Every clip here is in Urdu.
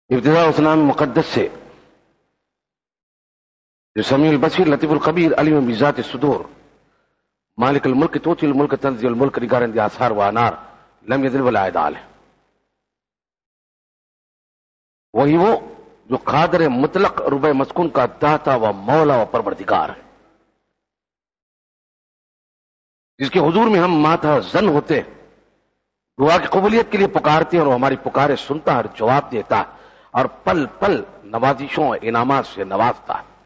ابتداء اسلام مقدس سے جو سمیع البصیر لطیف الخبیر علیم بذات الصدور مالک الملک توتی الملک تنزی الملک نگارن دی آثار و انار لم یذل ولا عدال ہے، وہی وہ جو قادر مطلق ربع مسکون کا داتا و مولا و پروردگار ہے، جس کے حضور میں ہم ماتھا زن ہوتے دعا کی قبولیت کے لیے پکارتے ہیں اور وہ ہماری پکارے سنتا ہے اور جواب دیتا ہے اور پل پل نوازشوں اور انعامات سے نوازتا ہے۔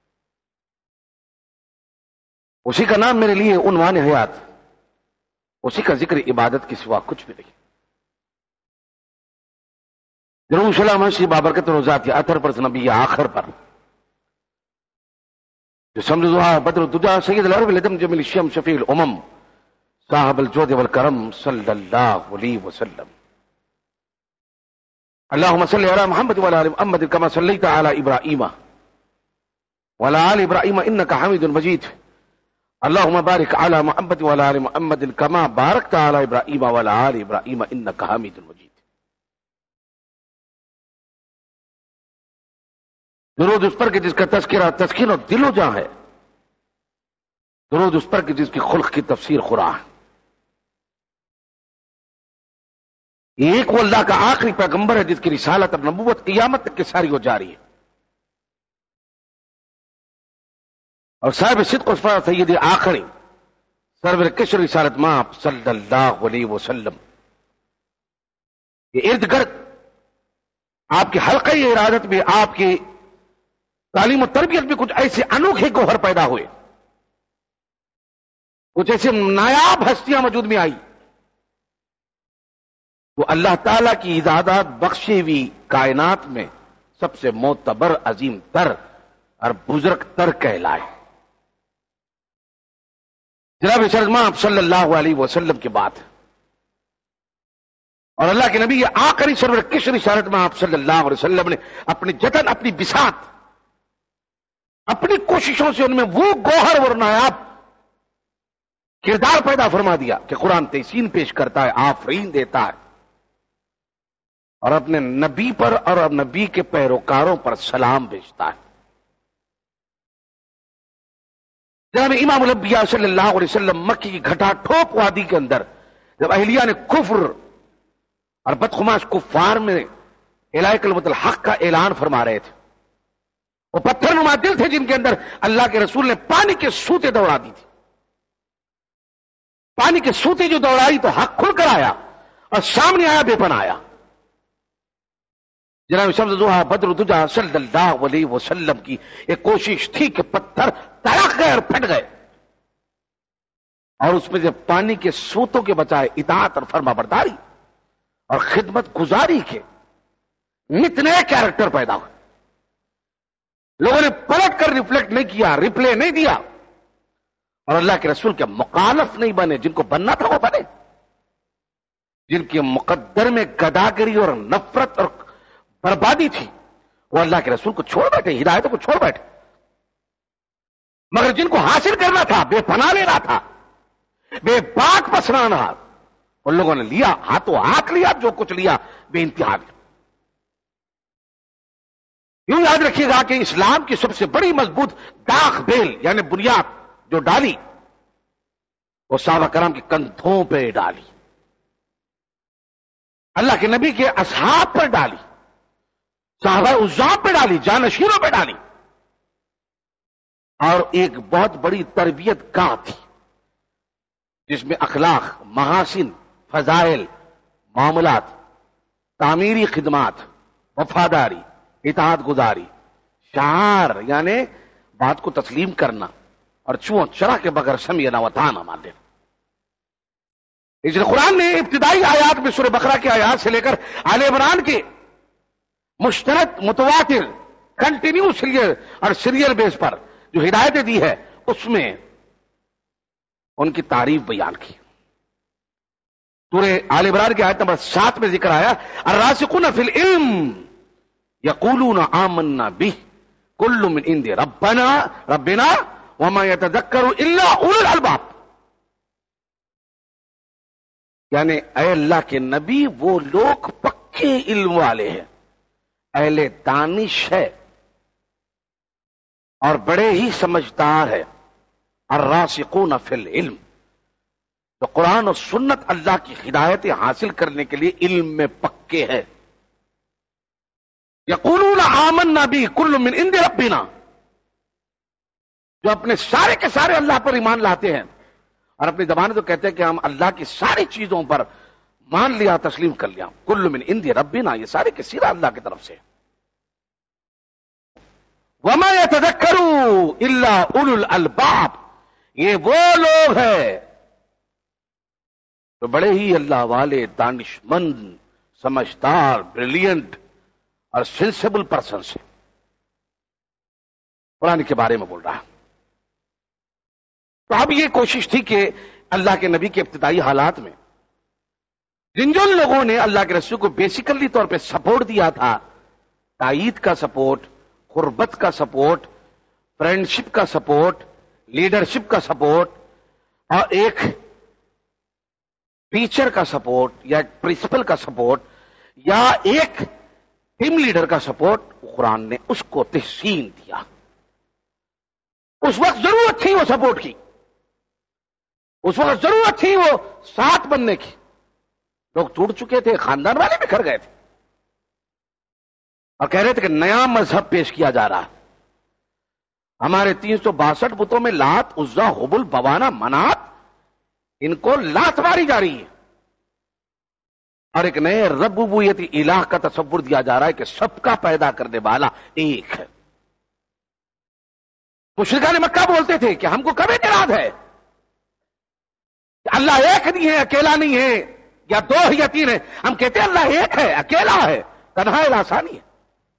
اسی کا نام میرے لیے عنوان حیات، اسی کا ذکر عبادت کے سوا کچھ بھی نہیں۔ ضرور سلام ہے بابرکت روزات اثر پر نبی آخر پر جو سمجھا بدر الدجا سید العرب الادم جمیل الشم شفیع الامم صاحب الجود والکرم صلی اللہ علیہ وسلم۔ اللهم صل على محمد وعلى ال محمد كما صليت على ابراهيم وعلى ال ابراهيم انك حميد مجيد۔ اللهم بارك على محمد وعلى ال محمد كما باركت على ابراهيم وعلى ال ابراهيم انك حميد مجيد۔ درود اس پر کہ جس کا تذکرہ تسکین اور دل و جاں ہے، درود اس پر کہ جس کی خلق کی تفسیر قرآن ہے۔ ایک وہ اللہ کا آخری پیغمبر ہے جس کی رسالت اور نبوت قیامت تک کی ساری ہو جاری ہے، اور صاحب صدق و سید آخری سرور کشر رسالت ماں صلی اللہ علیہ وسلم یہ ارد گرد آپ کے حلقہ ارادت میں آپ کی تعلیم و تربیت میں کچھ ایسے انوکھے گوہر پیدا ہوئے، کچھ ایسے نایاب ہستیاں وجود میں آئی وہ اللہ تعالی کی ایجادات بخشی ہوئی کائنات میں سب سے معتبر عظیم تر اور بزرگ تر کہلائے۔ جناب شرما آپ صلی اللہ علیہ وسلم کی بات ہے، اور اللہ کے نبی یہ آخری سرور کس رسالت میں آپ صلی اللہ علیہ وسلم نے اپنی جتن اپنی بساط اپنی کوششوں سے ان میں وہ گوہر اور نایاب کردار پیدا فرما دیا کہ قرآن تحسین پیش کرتا ہے، آفرین دیتا ہے اور اپنے نبی پر اور نبی کے پیروکاروں پر سلام بھیجتا ہے۔ جناب امام الانبیاء صلی اللہ علیہ وسلم مکی کی گھٹا ٹھوپ وادی کے اندر جب اہلیہ نے کفر اور بدخماش کفار میں الہ کلمۃ الحق کا اعلان فرما رہے تھے، وہ پتھر نما دل تھے جن کے اندر اللہ کے رسول نے پانی کے سوتے دوڑا دی تھی۔ پانی کے سوتے جو دوڑائی تو حق کھل کر آیا اور سامنے آیا، بے پناہ آیا۔ جناب شمس ضحیٰ بدر الدجا صلی اللہ علیہ وسلم کی ایک کوشش تھی کہ پتھر تڑک گئے اور پھٹ گئے، اور اس میں جب پانی کے سوتوں کے بچائے اطاعت اور فرما برداری اور خدمت گزاری کے نت نئے کیریکٹر پیدا ہوئے۔ لوگوں نے پلٹ کر ریفلیکٹ نہیں کیا، ریپلے نہیں دیا، اور اللہ کے رسول کے مخالف نہیں بنے، جن کو بننا تھا وہ بنے، جن کے مقدر میں گداگری اور نفرت اور بربادی تھی وہ اللہ کے رسول کو چھوڑ بیٹھے، ہدایتوں کو چھوڑ بیٹھے، مگر جن کو حاصل کرنا تھا، بے پناہ لینا تھا، بے باک پسرانا، ان لوگوں نے لیا، ہاتھوں ہاتھ لیا، جو کچھ لیا بے انتہا لیا۔ یوں یاد رکھیے گا کہ اسلام کی سب سے بڑی مضبوط داغ بیل یعنی بنیاد جو ڈالی وہ صحابہ کرام کے کندھوں پہ ڈالی، اللہ کے نبی کے اصحاب پر ڈالی، صحابہ عزاب پہ ڈالی، جانشینوں پہ ڈالی، اور ایک بہت بڑی تربیت گاہ تھی جس میں اخلاق، محاسن، فضائل، معاملات، تعمیری خدمات، وفاداری، اطاعت گزاری، شعار یعنی بات کو تسلیم کرنا اور چون چرا کے بغیر سمیعنا وطاعنا مان لینا۔ اس لیے قرآن نے ابتدائی آیات میں سورہ بقرہ کی آیات سے لے کر آل عمران کے مشترک متواتر کنٹینیو سیریل اور سیریل بیس پر جو ہدایتیں دی ہے اس میں ان کی تعریف بیان کی۔ سورہ آل عمران کی آیت نمبر 7 میں ذکر آیا الراسخون فی العلم یقولون آمنا بہ کل من عند ربنا وما یتذکر الا اولو الالباب، یعنی اے اللہ کے نبی وہ لوگ پکے علم والے ہیں اہل دانش ہے اور بڑے ہی سمجھدار ہے. الراسخون فی العلم، تو قرآن اور سنت اللہ کی ہدایتیں حاصل کرنے کے لیے علم میں پکے ہیں. یقولون آمنا بہ کل من عند ربنا، جو اپنے سارے کے سارے اللہ پر ایمان لاتے ہیں اور اپنی زبان تو کہتے ہیں کہ ہم اللہ کی ساری چیزوں پر مان لیا، تسلیم کر لیا. کل من عند ربنا، یہ سارے کے سارے اللہ کی طرف سے. وما يتذکر الا اولو الالباب، یہ وہ لوگ ہیں تو بڑے ہی اللہ والے، دانش مند، سمجھدار، بریلینٹ اور سینسیبل پرسن سے قرآن کے بارے میں بول رہا. تو اب یہ کوشش تھی کہ اللہ کے نبی کے ابتدائی حالات میں جن لوگوں نے اللہ کے رسول کو بیسیکلی طور پہ سپورٹ دیا تھا، تائید کا سپورٹ، قربت کا سپورٹ، فرینڈشپ کا سپورٹ، لیڈرشپ کا سپورٹ، اور ایک ٹیچر کا سپورٹ یا ایک پرنسپل کا سپورٹ یا ایک ٹیم لیڈر کا سپورٹ، قرآن نے اس کو تحسین دیا. اس وقت ضرورت تھی وہ سپورٹ کی، اس وقت ضرورت تھی وہ ساتھ بننے کی. لوگ ٹوٹ چکے تھے، خاندان والے بکھر گئے تھے اور کہہ رہے تھے کہ نیا مذہب پیش کیا جا رہا ہے. ہمارے 362 بتوں میں لات، عزا، حبل، بوانا، منات، ان کو لات ماری جا رہی ہے اور ایک نئے ربوبیت الہ کا تصور دیا جا رہا ہے کہ سب کا پیدا کرنے والا ایک ہے. مشرکان مکہ بولتے تھے کہ ہم کو کب اعتراض ہے کہ اللہ ایک نہیں ہے، اکیلا نہیں ہے، یا دو ہے یا تین ہے. ہم کہتے ہیں اللہ ایک ہے، اکیلا ہے، تنہا الہ ثانی ہے.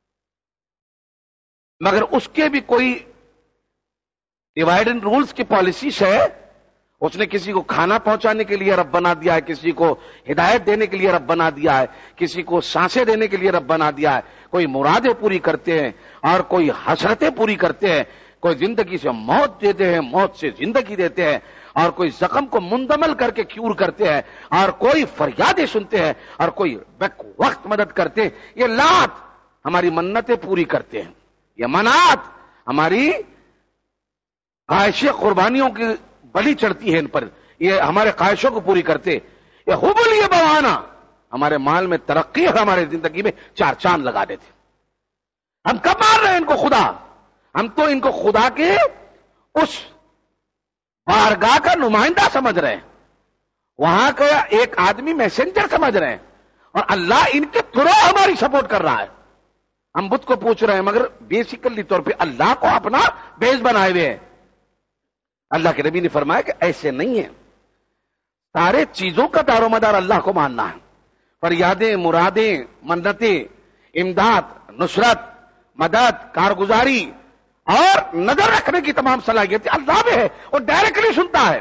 مگر اس کے بھی کوئی ڈیوائڈ اینڈ رولز کی پالیسیز ہے. اس نے کسی کو کھانا پہنچانے کے لیے رب بنا دیا ہے، کسی کو ہدایت دینے کے لیے رب بنا دیا ہے، کسی کو سانسیں دینے کے لیے رب بنا دیا ہے. کوئی مرادیں پوری کرتے ہیں اور کوئی حسرتیں پوری کرتے ہیں. کوئی زندگی سے موت دیتے ہیں، موت سے زندگی دیتے ہیں، اور کوئی زخم کو مندمل کر کے کیور کرتے ہیں، اور کوئی فریادیں سنتے ہیں، اور کوئی بیک وقت مدد کرتے ہیں. یہ لات ہماری منتیں پوری کرتے ہیں، یہ منات ہماری خواہش قربانیوں کی بلی چڑھتی ہے ان پر، یہ ہمارے خواہشوں کو پوری کرتے. یہ حبل، یہ بوانا ہمارے مال میں ترقی اور ہمارے زندگی میں چار چاند لگا دیتے. ہم کب مان رہے ہیں ان کو خدا؟ ہم تو ان کو خدا کے اس بارگاہ کا نمائندہ سمجھ رہے ہیں، وہاں کا ایک آدمی میسنجر سمجھ رہے ہیں، اور اللہ ان کے تھرو ہماری سپورٹ کر رہا ہے. ہم بت کو پوچھ رہے ہیں مگر بیسیکلی طور پہ اللہ کو اپنا بیس بنائے ہوئے ہیں. اللہ کے نبی نے فرمایا کہ ایسے نہیں ہے. سارے چیزوں کا دار و مدار اللہ کو ماننا ہے. فریادیں، مرادیں، منتیں، امداد، نصرت، مدد، کارگزاری اور نظر رکھنے کی تمام صلاحیتیں اللہ میں ہے. وہ ڈائریکٹلی سنتا ہے،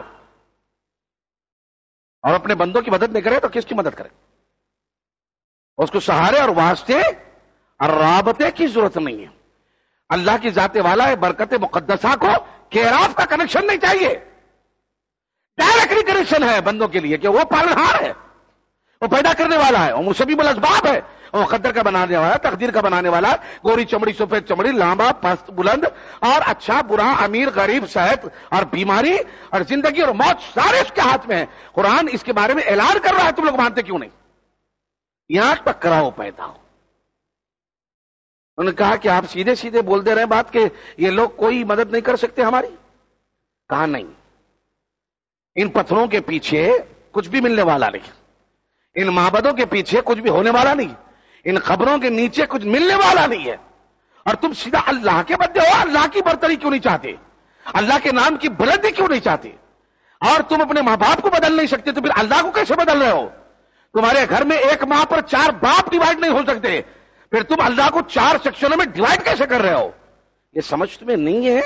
اور اپنے بندوں کی مدد نہیں کرے تو کس کی مدد کرے؟ اس کو سہارے اور واسطے اور رابطے کی ضرورت نہیں ہے. اللہ کی ذات والا ہے، برکت مقدسہ کو کیراف کا کنیکشن نہیں چاہیے. ڈائریکٹلی کنیکشن ہے بندوں کے لیے کہ وہ پالنہار ہے، وہ پیدا کرنے والا ہے، وہ مسبب الاسباب ہے، وہ قدر کا بنانے والا، تقدیر کا بنانے والا. گوری چمڑی، سفید چمڑی، لمبا، پست، بلند اور اچھا برا، امیر غریب، صحت اور بیماری اور زندگی اور موت سارے اس کے ہاتھ میں ہے. قرآن اس کے بارے میں اعلان کر رہا ہے، تم لوگ مانتے کیوں نہیں؟ یہاں ٹکراؤ پیدا ہو. انہوں نے کہا کہ آپ سیدھے سیدھے بول دے رہے ہیں بات کہ یہ لوگ کوئی مدد نہیں کر سکتے ہماری. کہا نہیں، ان پتھروں کے پیچھے کچھ بھی ملنے والا نہیں، ان معبدوں کے پیچھے کچھ بھی ہونے والا نہیں، ان قبروں کے نیچے کچھ ملنے والا نہیں ہے. اور تم سیدھا اللہ کے بندے ہو، اللہ کی برتری کیوں نہیں چاہتے؟ اللہ کے نام کی بلندی کیوں نہیں چاہتے؟ اور تم اپنے ماں باپ کو بدل نہیں سکتے تو پھر اللہ کو کیسے بدل رہے ہو؟ تمہارے گھر میں ایک ماں پر 4 باپ ڈیوائڈ نہیں ہو سکتے، پھر تم اللہ کو 4 سیکشنوں میں ڈیوائڈ کیسے کر رہے ہو؟ یہ سمجھ تمہیں نہیں ہے؟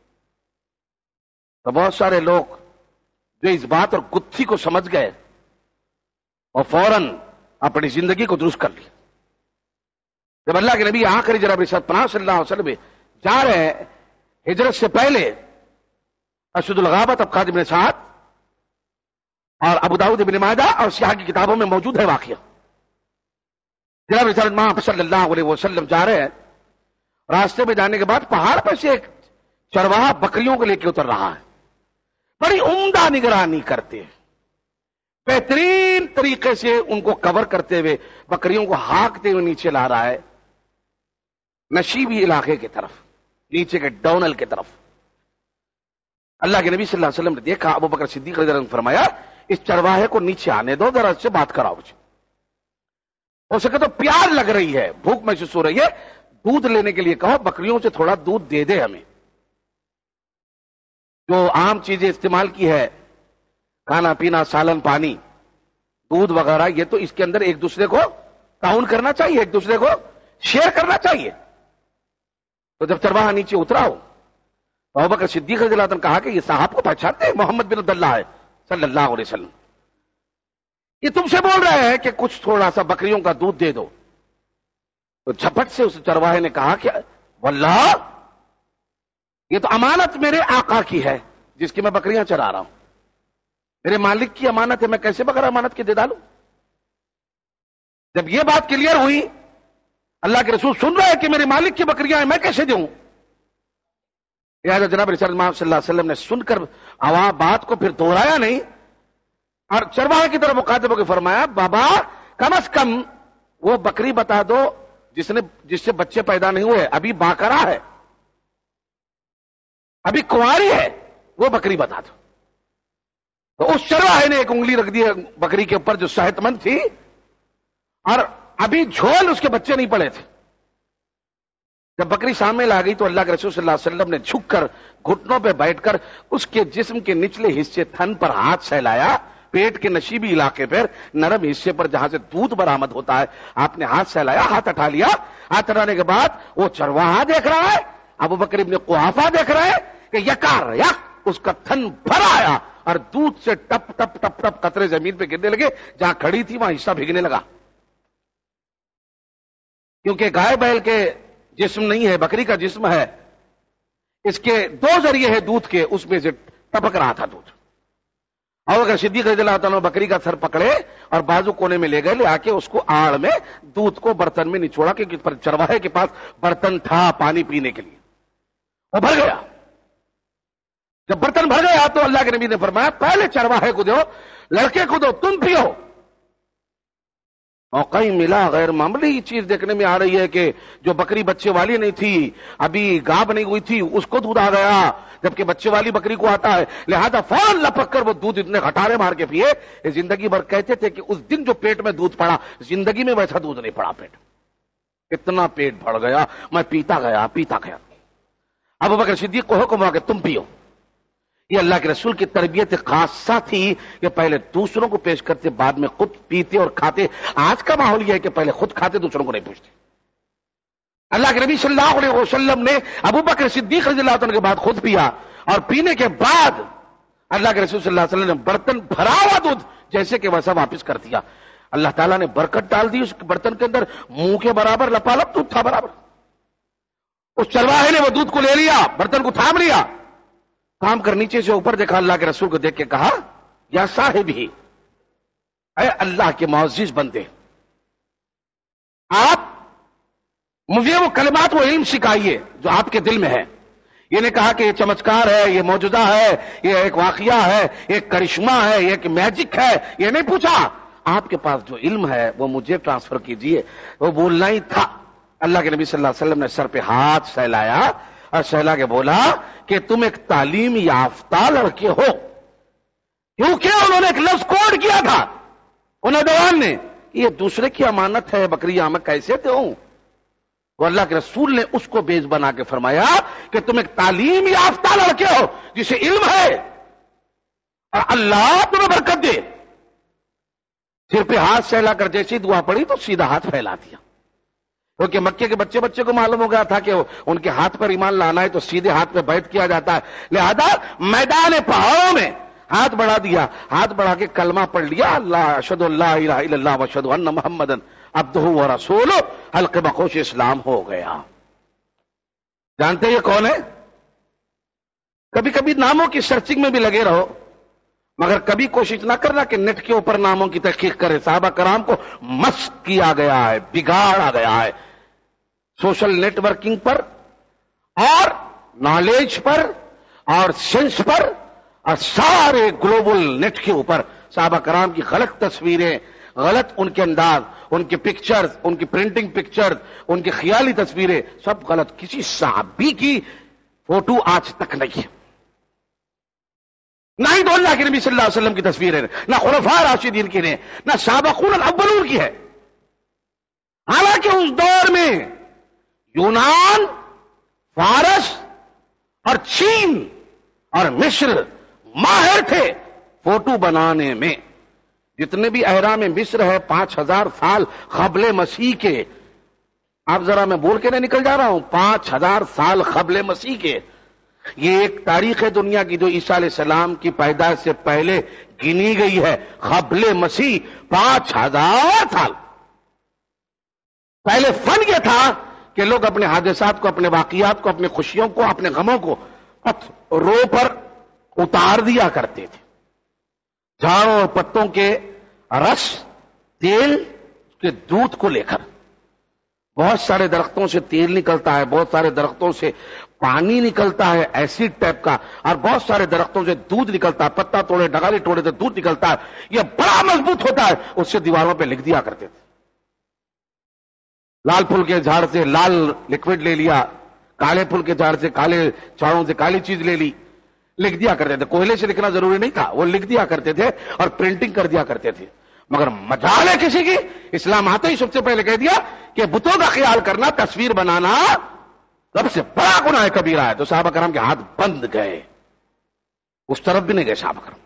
تو بہت سارے لوگ جو اس بات اور گتھی کو سمجھ گئے اور فوراً اپنی زندگی کو درست کر لی. جب اللہ کے نبی آخری جناب رسالت پناہ صلی اللہ علیہ وسلم جا رہے ہیں ہجرت سے پہلے، اسد الغابت ابقات ابن سعد اور ابو داؤد ابن ماجہ اور سیاہ کی کتابوں میں موجود ہے واقعہ. جناب رسالت محمد صلی اللہ علیہ وسلم جا رہے ہیں، راستے میں جانے کے بعد پہاڑ پر سے ایک چرواہا بکریوں کو لے کے اتر رہا ہے، بڑی عمدہ نگرانی کرتے ہیں، بہترین طریقے سے ان کو کور کرتے ہوئے بکریوں کو ہانکتے ہوئے نیچے لا رہا ہے، نشیبی علاقے کی طرف، نیچے کے ڈونل کی طرف۔ اللہ کے نبی صلی اللہ علیہ وسلم نے دیکھا، ابو بکر صدیق رضی اللہ عنہ نے فرمایا اس چرواہے کو نیچے آنے دو، ذرا اس سے بات کراؤ مجھے، ہو سکے تو پیار لگ رہی ہے، بھوک محسوس ہو رہی ہے، دودھ لینے کے لیے کہو، بکریوں سے تھوڑا دودھ دے دے ہمیں۔ جو عام چیزیں استعمال کی ہے، کھانا پینا، سالن پانی، دودھ وغیرہ، یہ تو اس کے اندر ایک دوسرے کو تعاون کرنا چاہیے، ایک دوسرے کو شیئر کرنا چاہیے۔ تو جب چرواہا نیچے اترا ہو تو ابوبکر صدیق رضی اللہ عنہ نے کہا کہ یہ صاحب کو پہچانتے ہیں، محمد بن عبداللہ ہے صلی اللہ علیہ وسلم، یہ تم سے بول رہے ہیں کہ کچھ تھوڑا سا بکریوں کا دودھ دے دو۔ تو جھپٹ سے اس چرواہے نے کہا کہ واللہ یہ تو امانت میرے آقا کی ہے جس کی میں بکریاں چرا رہا ہوں، میرے مالک کی امانت ہے، میں کیسے بغیر امانت کے دے ڈالوں؟ جب یہ بات کلیئر ہوئی، اللہ کے رسول سن رہے ہیں کہ میرے مالک کی بکریاں ہیں، میں کیسے دوں؟ لہٰذا جناب رسول محمد صلی اللہ علیہ وسلم نے سن کر بات کو پھر دوہرایا نہیں، اور چرواہے کی طرف مخاطب ہو کے فرمایا بابا کم از کم وہ بکری بتا دو جس سے بچے پیدا نہیں ہوئے، ابھی باکرا ہے، ابھی کنواری ہے، وہ بکری بتا دو۔ تو اس چرواہے نے ایک انگلی رکھ دی بکری کے اوپر جو صحت مند تھی، اور ابھی جھول اس کے بچے نہیں پڑے تھے۔ جب بکری سامنے لا گئی تو اللہ کے رسول صلی اللہ علیہ وسلم نے جھک کر گھٹنوں پہ بیٹھ کر اس کے جسم کے نچلے حصے تھن پر ہاتھ سہلایا، پیٹ کے نشیبی علاقے پر نرم حصے پر جہاں سے دودھ برآمد ہوتا ہے آپ نے ہاتھ سہلایا، ہاتھ اٹھا لیا۔ ہاتھ اٹھانے کے بعد وہ چرواہا دیکھ رہا ہے، ابو بکر ابن قحافہ دیکھ رہے ہیں کہ یکار یک اس کا تھن بھر آیا اور دودھ سے ٹپ ٹپ ٹپ ٹپ قطرے زمین پہ گرنے لگے، جہاں کھڑی تھی وہاں حصہ بھیگنے لگا، کیونکہ گائے بیل کے جسم نہیں ہے، بکری کا جسم ہے، اس کے دو ذریعے ہے دودھ کے، اس میں سے ٹپک رہا تھا دودھ۔ اور اگر صدیق رضی اللہ عنہ بکری کا سر پکڑے اور بازو کونے میں لے گئے، لے آ کے اس کو آڑ میں دودھ کو برتن میں نچوڑا، کیونکہ چرواہے کے پاس برتن تھا پانی پینے کے لیے، وہ بھر گیا۔ جب برتن بھر گیا تو اللہ کے نبی نے فرمایا پہلے چرواہے کو دو، لڑکے کو دو، تم پیو۔ موقع ہی ملا، غیر معمولی چیز دیکھنے میں آ رہی ہے کہ جو بکری بچے والی نہیں تھی، ابھی گاب نہیں ہوئی تھی، اس کو دودھ آ گیا، جبکہ بچے والی بکری کو آتا ہے، لہذا فوراً لپک کر وہ دودھ اتنے گھٹارے مار کے پیے۔ زندگی بھر کہتے تھے کہ اس دن جو پیٹ میں دودھ پڑا، زندگی میں ویسا دودھ نہیں پڑا پیٹ، اتنا پیٹ بڑھ گیا، میں پیتا گیا پیتا گیا۔ ابو بکر صدیق کو حکم ہوا کہ تم پیو۔ یہ اللہ کے رسول کی تربیت خاصہ تھی کہ پہلے دوسروں کو پیش کرتے، بعد میں خود پیتے اور کھاتے۔ آج کا ماحول یہ ہے کہ پہلے خود کھاتے، دوسروں کو نہیں پوچھتے۔ اللہ کے نبی صلی اللہ علیہ وسلم نے ابو بکر صدیق رضی اللہ عنہ کے بعد خود پیا، اور پینے کے بعد اللہ کے رسول صلی اللہ علیہ وسلم نے برتن بھرا ہوا دودھ جیسے کہ ویسا واپس کر دیا۔ اللہ تعالیٰ نے برکت ڈال دی اس برتن کے اندر، منہ کے برابر لپالپ دودھ تھا برابر۔ اس چرواہے نے وہ دودھ کو لے لیا، برتن کو تھام لیا، تھام کر نیچے سے اوپر دیکھا، اللہ کے رسول کو دیکھ کے کہا یا صاحب ہی، اے اللہ کے معزز بندے، آپ مجھے وہ کلمات، وہ علم سکھائیے جو آپ کے دل میں ہے۔ یہ نے کہا کہ یہ چمتکار ہے، یہ معجزہ ہے، یہ ایک واقعہ ہے، ایک کرشمہ ہے، یہ ایک میجک ہے، یہ نہیں پوچھا۔ آپ کے پاس جو علم ہے وہ مجھے ٹرانسفر کیجئے، وہ بولنا ہی تھا۔ اللہ کے نبی صلی اللہ علیہ وسلم نے سر پہ ہاتھ سہلایا اور سہلا کے بولا کہ تم ایک تعلیم یافتہ لڑکے ہو، کیونکہ انہوں نے ایک لفظ کوڈ کیا تھا انہیں نوجوان نے، یہ دوسرے کی امانت ہے، بکریاں میں کیسے دوں؟ تو اللہ کے رسول نے اس کو بیس بنا کے فرمایا کہ تم ایک تعلیم یافتہ لڑکے ہو جسے علم ہے، اور اللہ تمہیں برکت دے۔ سر پہ ہاتھ سہلا کر جیسی دعا پڑی تو سیدھا ہاتھ پھیلا دیا، کیونکہ مکے کے بچے کو معلوم ہو گیا تھا کہ ان کے ہاتھ پر ایمان لانا ہے تو سیدھے ہاتھ پہ بیعت کیا جاتا ہے، لہذا میدان پہاڑوں میں ہاتھ بڑھا دیا، ہاتھ بڑھا کے کلمہ پڑھ لیا، اللہ اشہد اللہ الہ الا اللہ واشہد ان محمدن عبدہ ورسولہ، حلق بخوش اسلام ہو گیا۔ جانتے یہ کون ہے؟ کبھی کبھی ناموں کی سرچنگ میں بھی لگے رہو، مگر کبھی کوشش نہ کرنا کہ نیٹ کے اوپر ناموں کی تحقیق کرے. صحابہ کرام کو مست کیا گیا ہے, بگاڑا گیا ہے سوشل نیٹ ورکنگ پر اور نالج پر اور سینس پر اور سارے گلوبل نیٹ کے اوپر. صحابہ کرام کی غلط تصویریں, غلط ان کے انداز, ان کے پکچرز, ان کی پرنٹنگ پکچرز, ان کی خیالی تصویریں سب غلط. کسی صحابی کی فوٹو آج تک نہیں ہے, نہ ہی تو اللہ کے نبی صلی اللہ علیہ وسلم کی تصویریں, نہ خلفاء راشدین کی نے, نہ سابقون الاولون کی ہے. حالانکہ اس دور میں یونان, فارس اور چین اور مصر ماہر تھے فوٹو بنانے میں. جتنے بھی اہرام مصر ہے 5000 سال قبل مسیح کے, آپ ذرا میں بول کے نہیں نکل جا رہا ہوں, 5000 سال قبل مسیح کے. یہ ایک تاریخ ہے دنیا کی جو عیسیٰ علیہ السلام کی پیدائش سے پہلے گنی گئی ہے. قبل مسیح 5000 سال پہلے. فن یہ تھا کہ لوگ اپنے حادثات کو, اپنے واقعات کو, اپنے خوشیوں کو, اپنے غموں کو رو پر اتار دیا کرتے تھے. جھاڑوں اور پتوں کے رس, تیل کے دودھ کو لے کر. بہت سارے درختوں سے تیل نکلتا ہے, بہت سارے درختوں سے پانی نکلتا ہے ایسڈ ٹائپ کا, اور بہت سارے درختوں سے دودھ نکلتا ہے. پتا توڑے, ڈگالی توڑے تو دودھ نکلتا ہے. یہ بڑا مضبوط ہوتا ہے. اس سے دیواروں پہ لکھ دیا کرتے تھے. لال پھول کے جھاڑ سے لال لکوڈ لے لیا, کالے پھول کے جھاڑ سے کالے جھاڑوں سے کالی چیز لے لی, لکھ دیا کرتے تھے. کوئلے سے لکھنا ضروری نہیں تھا, وہ لکھ دیا کرتے تھے اور پرنٹنگ کر دیا کرتے تھے. مگر مجال ہے کسی کی, اسلام آتے ہی سب سے پہلے کہہ دیا کہ بتوں کا خیال کرنا, تصویر بنانا سب سے بڑا گناہ کبیرہ ہے. تو صحابہ کرام کے ہاتھ بند گئے, اس طرف بھی نہیں گئے صحابہ کرام.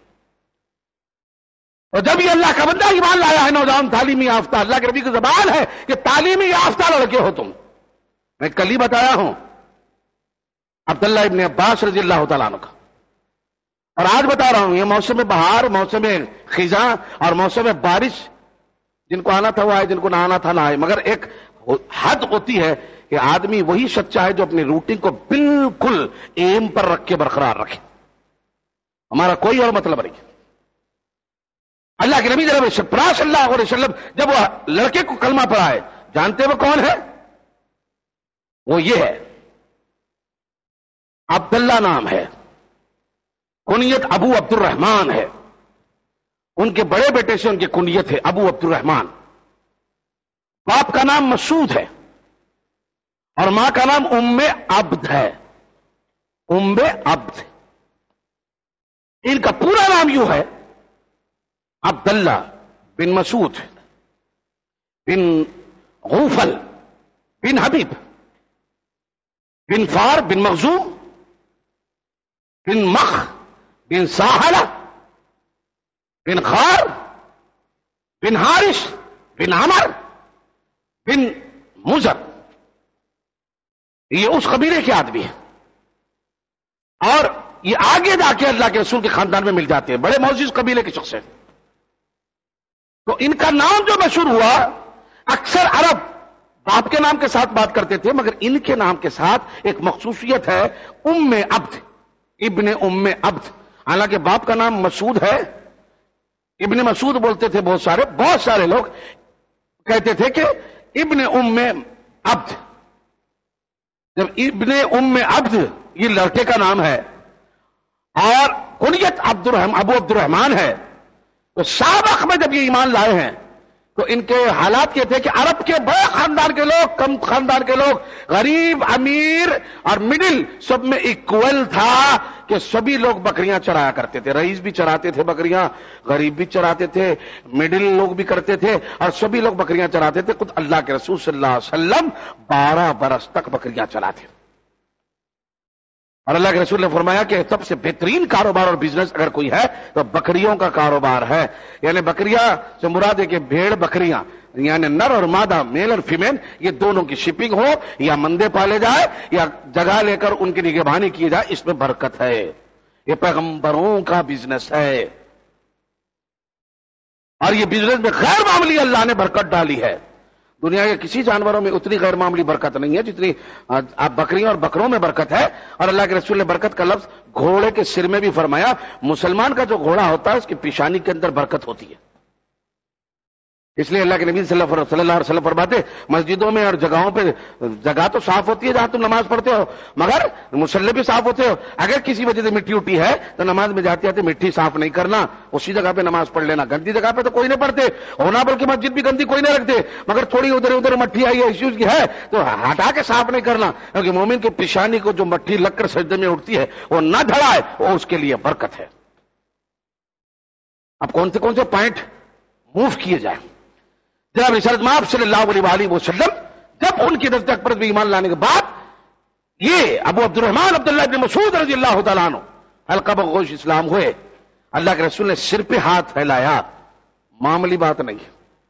اور جب یہ اللہ کا بندہ ایمان لایا ہے, نوجوان تعلیمی یافتہ, اللہ کے نبی کی زبان ہے کہ تعلیمی یافتہ لڑکے ہو تم. میں کل ہی بتایا ہوں عبداللہ ابن عباس رضی اللہ تعالیٰ عنہ کا, اور آج بتا رہا ہوں. یہ موسم بہار, موسم خزاں اور موسم بارش, جن کو آنا تھا وہ آئے, جن کو نہ آنا تھا نہ آئے. مگر ایک حد ہوتی ہے کہ آدمی وہی سچا ہے جو اپنی روٹین کو بالکل ایم پر رکھ کے برقرار رکھے. ہمارا کوئی اور مطلب نہیں. اللہ کے نبی جناب صلی اللہ علیہ وسلم جب وہ لڑکے کو کلمہ پڑھائے, جانتے وہ کون ہے؟ وہ یہ ہے, عبداللہ نام ہے, کنیت ابو عبد الرحمان ہے. ان کے بڑے بیٹے سے ان کی کنیت ہے ابو عبد الرحمان. باپ کا نام مسعود ہے اور ماں کا نام ام عبد ہے. ام عبد. ان کا پورا نام یوں ہے, عبداللہ بن مسعود بن غوفل بن حبیب بن فار بن مخزوم بن مخ بن ساحلہ بن خار بن حارث بن عمر بن مزر. یہ اس قبیلے کے آدمی ہیں اور یہ آگے جا کے اللہ کے رسول کے خاندان میں مل جاتے ہیں. بڑے معزز قبیلے کے شخص ہیں. تو ان کا نام جو مشہور ہوا, اکثر عرب باپ کے نام کے ساتھ بات کرتے تھے, مگر ان کے نام کے ساتھ ایک مخصوصیت ہے, ام عبد, ابن ام عبد. حالانکہ باپ کا نام مسعود ہے, ابن مسعود بولتے تھے بہت سارے لوگ کہتے تھے کہ ابن ام عبد. جب ابن ام عبد یہ لڑکے کا نام ہے اور کنیت ابو عبد الرحمان ہے, تو سابق میں جب یہ ایمان لائے ہیں تو ان کے حالات یہ تھے کہ عرب کے بڑے خاندان کے لوگ, کم خاندان کے لوگ, غریب, امیر اور مڈل سب میں ایکول تھا کہ سبھی لوگ بکریاں چرایا کرتے تھے. رئیس بھی چراتے تھے بکریاں, غریب بھی چراتے تھے, مڈل لوگ بھی کرتے تھے, اور سبھی لوگ بکریاں چراتے تھے. خود اللہ کے رسول صلی اللہ علیہ وسلم 12 برس تک بکریاں چراتے تھے. اور اللہ کے رسول نے فرمایا کہ سب سے بہترین کاروبار اور بزنس اگر کوئی ہے تو بکریوں کا کاروبار ہے. یعنی بکریاں سے مراد ہے کہ بھیڑ بکریاں, یعنی نر اور مادہ, میل اور فیمیل, یہ دونوں کی شپنگ ہو, یا مندے پالے جائے یا جگہ لے کر ان کی نگہبانی کی جائے, اس میں برکت ہے. یہ پیغمبروں کا بزنس ہے اور یہ بزنس میں غیر معمولی اللہ نے برکت ڈالی ہے. دنیا کے کسی جانوروں میں اتنی غیر معمولی برکت نہیں ہے جتنی آپ بکریوں اور بکروں میں برکت ہے. اور اللہ کے رسول نے برکت کا لفظ گھوڑے کے سر میں بھی فرمایا. مسلمان کا جو گھوڑا ہوتا ہے اس کی پیشانی کے اندر برکت ہوتی ہے. اس لیے اللہ کے نبی صلی اللہ علیہ وسلم فرماتے مسجدوں میں اور جگہوں پہ جگہ تو صاف ہوتی ہے جہاں تم نماز پڑھتے ہو، مگر مصلی بھی صاف ہوتے ہو. اگر کسی وجہ سے مٹی اٹھی ہے تو نماز میں جاتے آتے مٹی صاف نہیں کرنا، اسی جگہ پہ نماز پڑھ لینا. گندی جگہ پہ تو کوئی نہیں پڑھتے ہونا، بلکہ مسجد بھی گندی کوئی نہیں رکھتے، مگر تھوڑی ادھر ادھر مٹی آئی ہے ایشوز کی ہے تو ہٹا کے صاف نہیں کرنا، کیونکہ مومن کی پیشانی کو جو مٹی لگ کر سجدے میں اٹھتی ہے وہ نہ ڈھڑائے، وہ اس کے لیے برکت ہے. اب کون سے پوائنٹ موو کیے جائیں. جناب رسالت مآب صلی اللہ علیہ وسلم جب ان کی دستک پر بھی ایمان لانے کے بعد یہ ابو عبد الرحمن عبداللہ بن مسعود رضی اللہ تعالیٰ عنہ حلقہ بگوش اسلام ہوئے. اللہ کے رسول نے سر پہ ہاتھ پھیلایا، معمولی بات نہیں.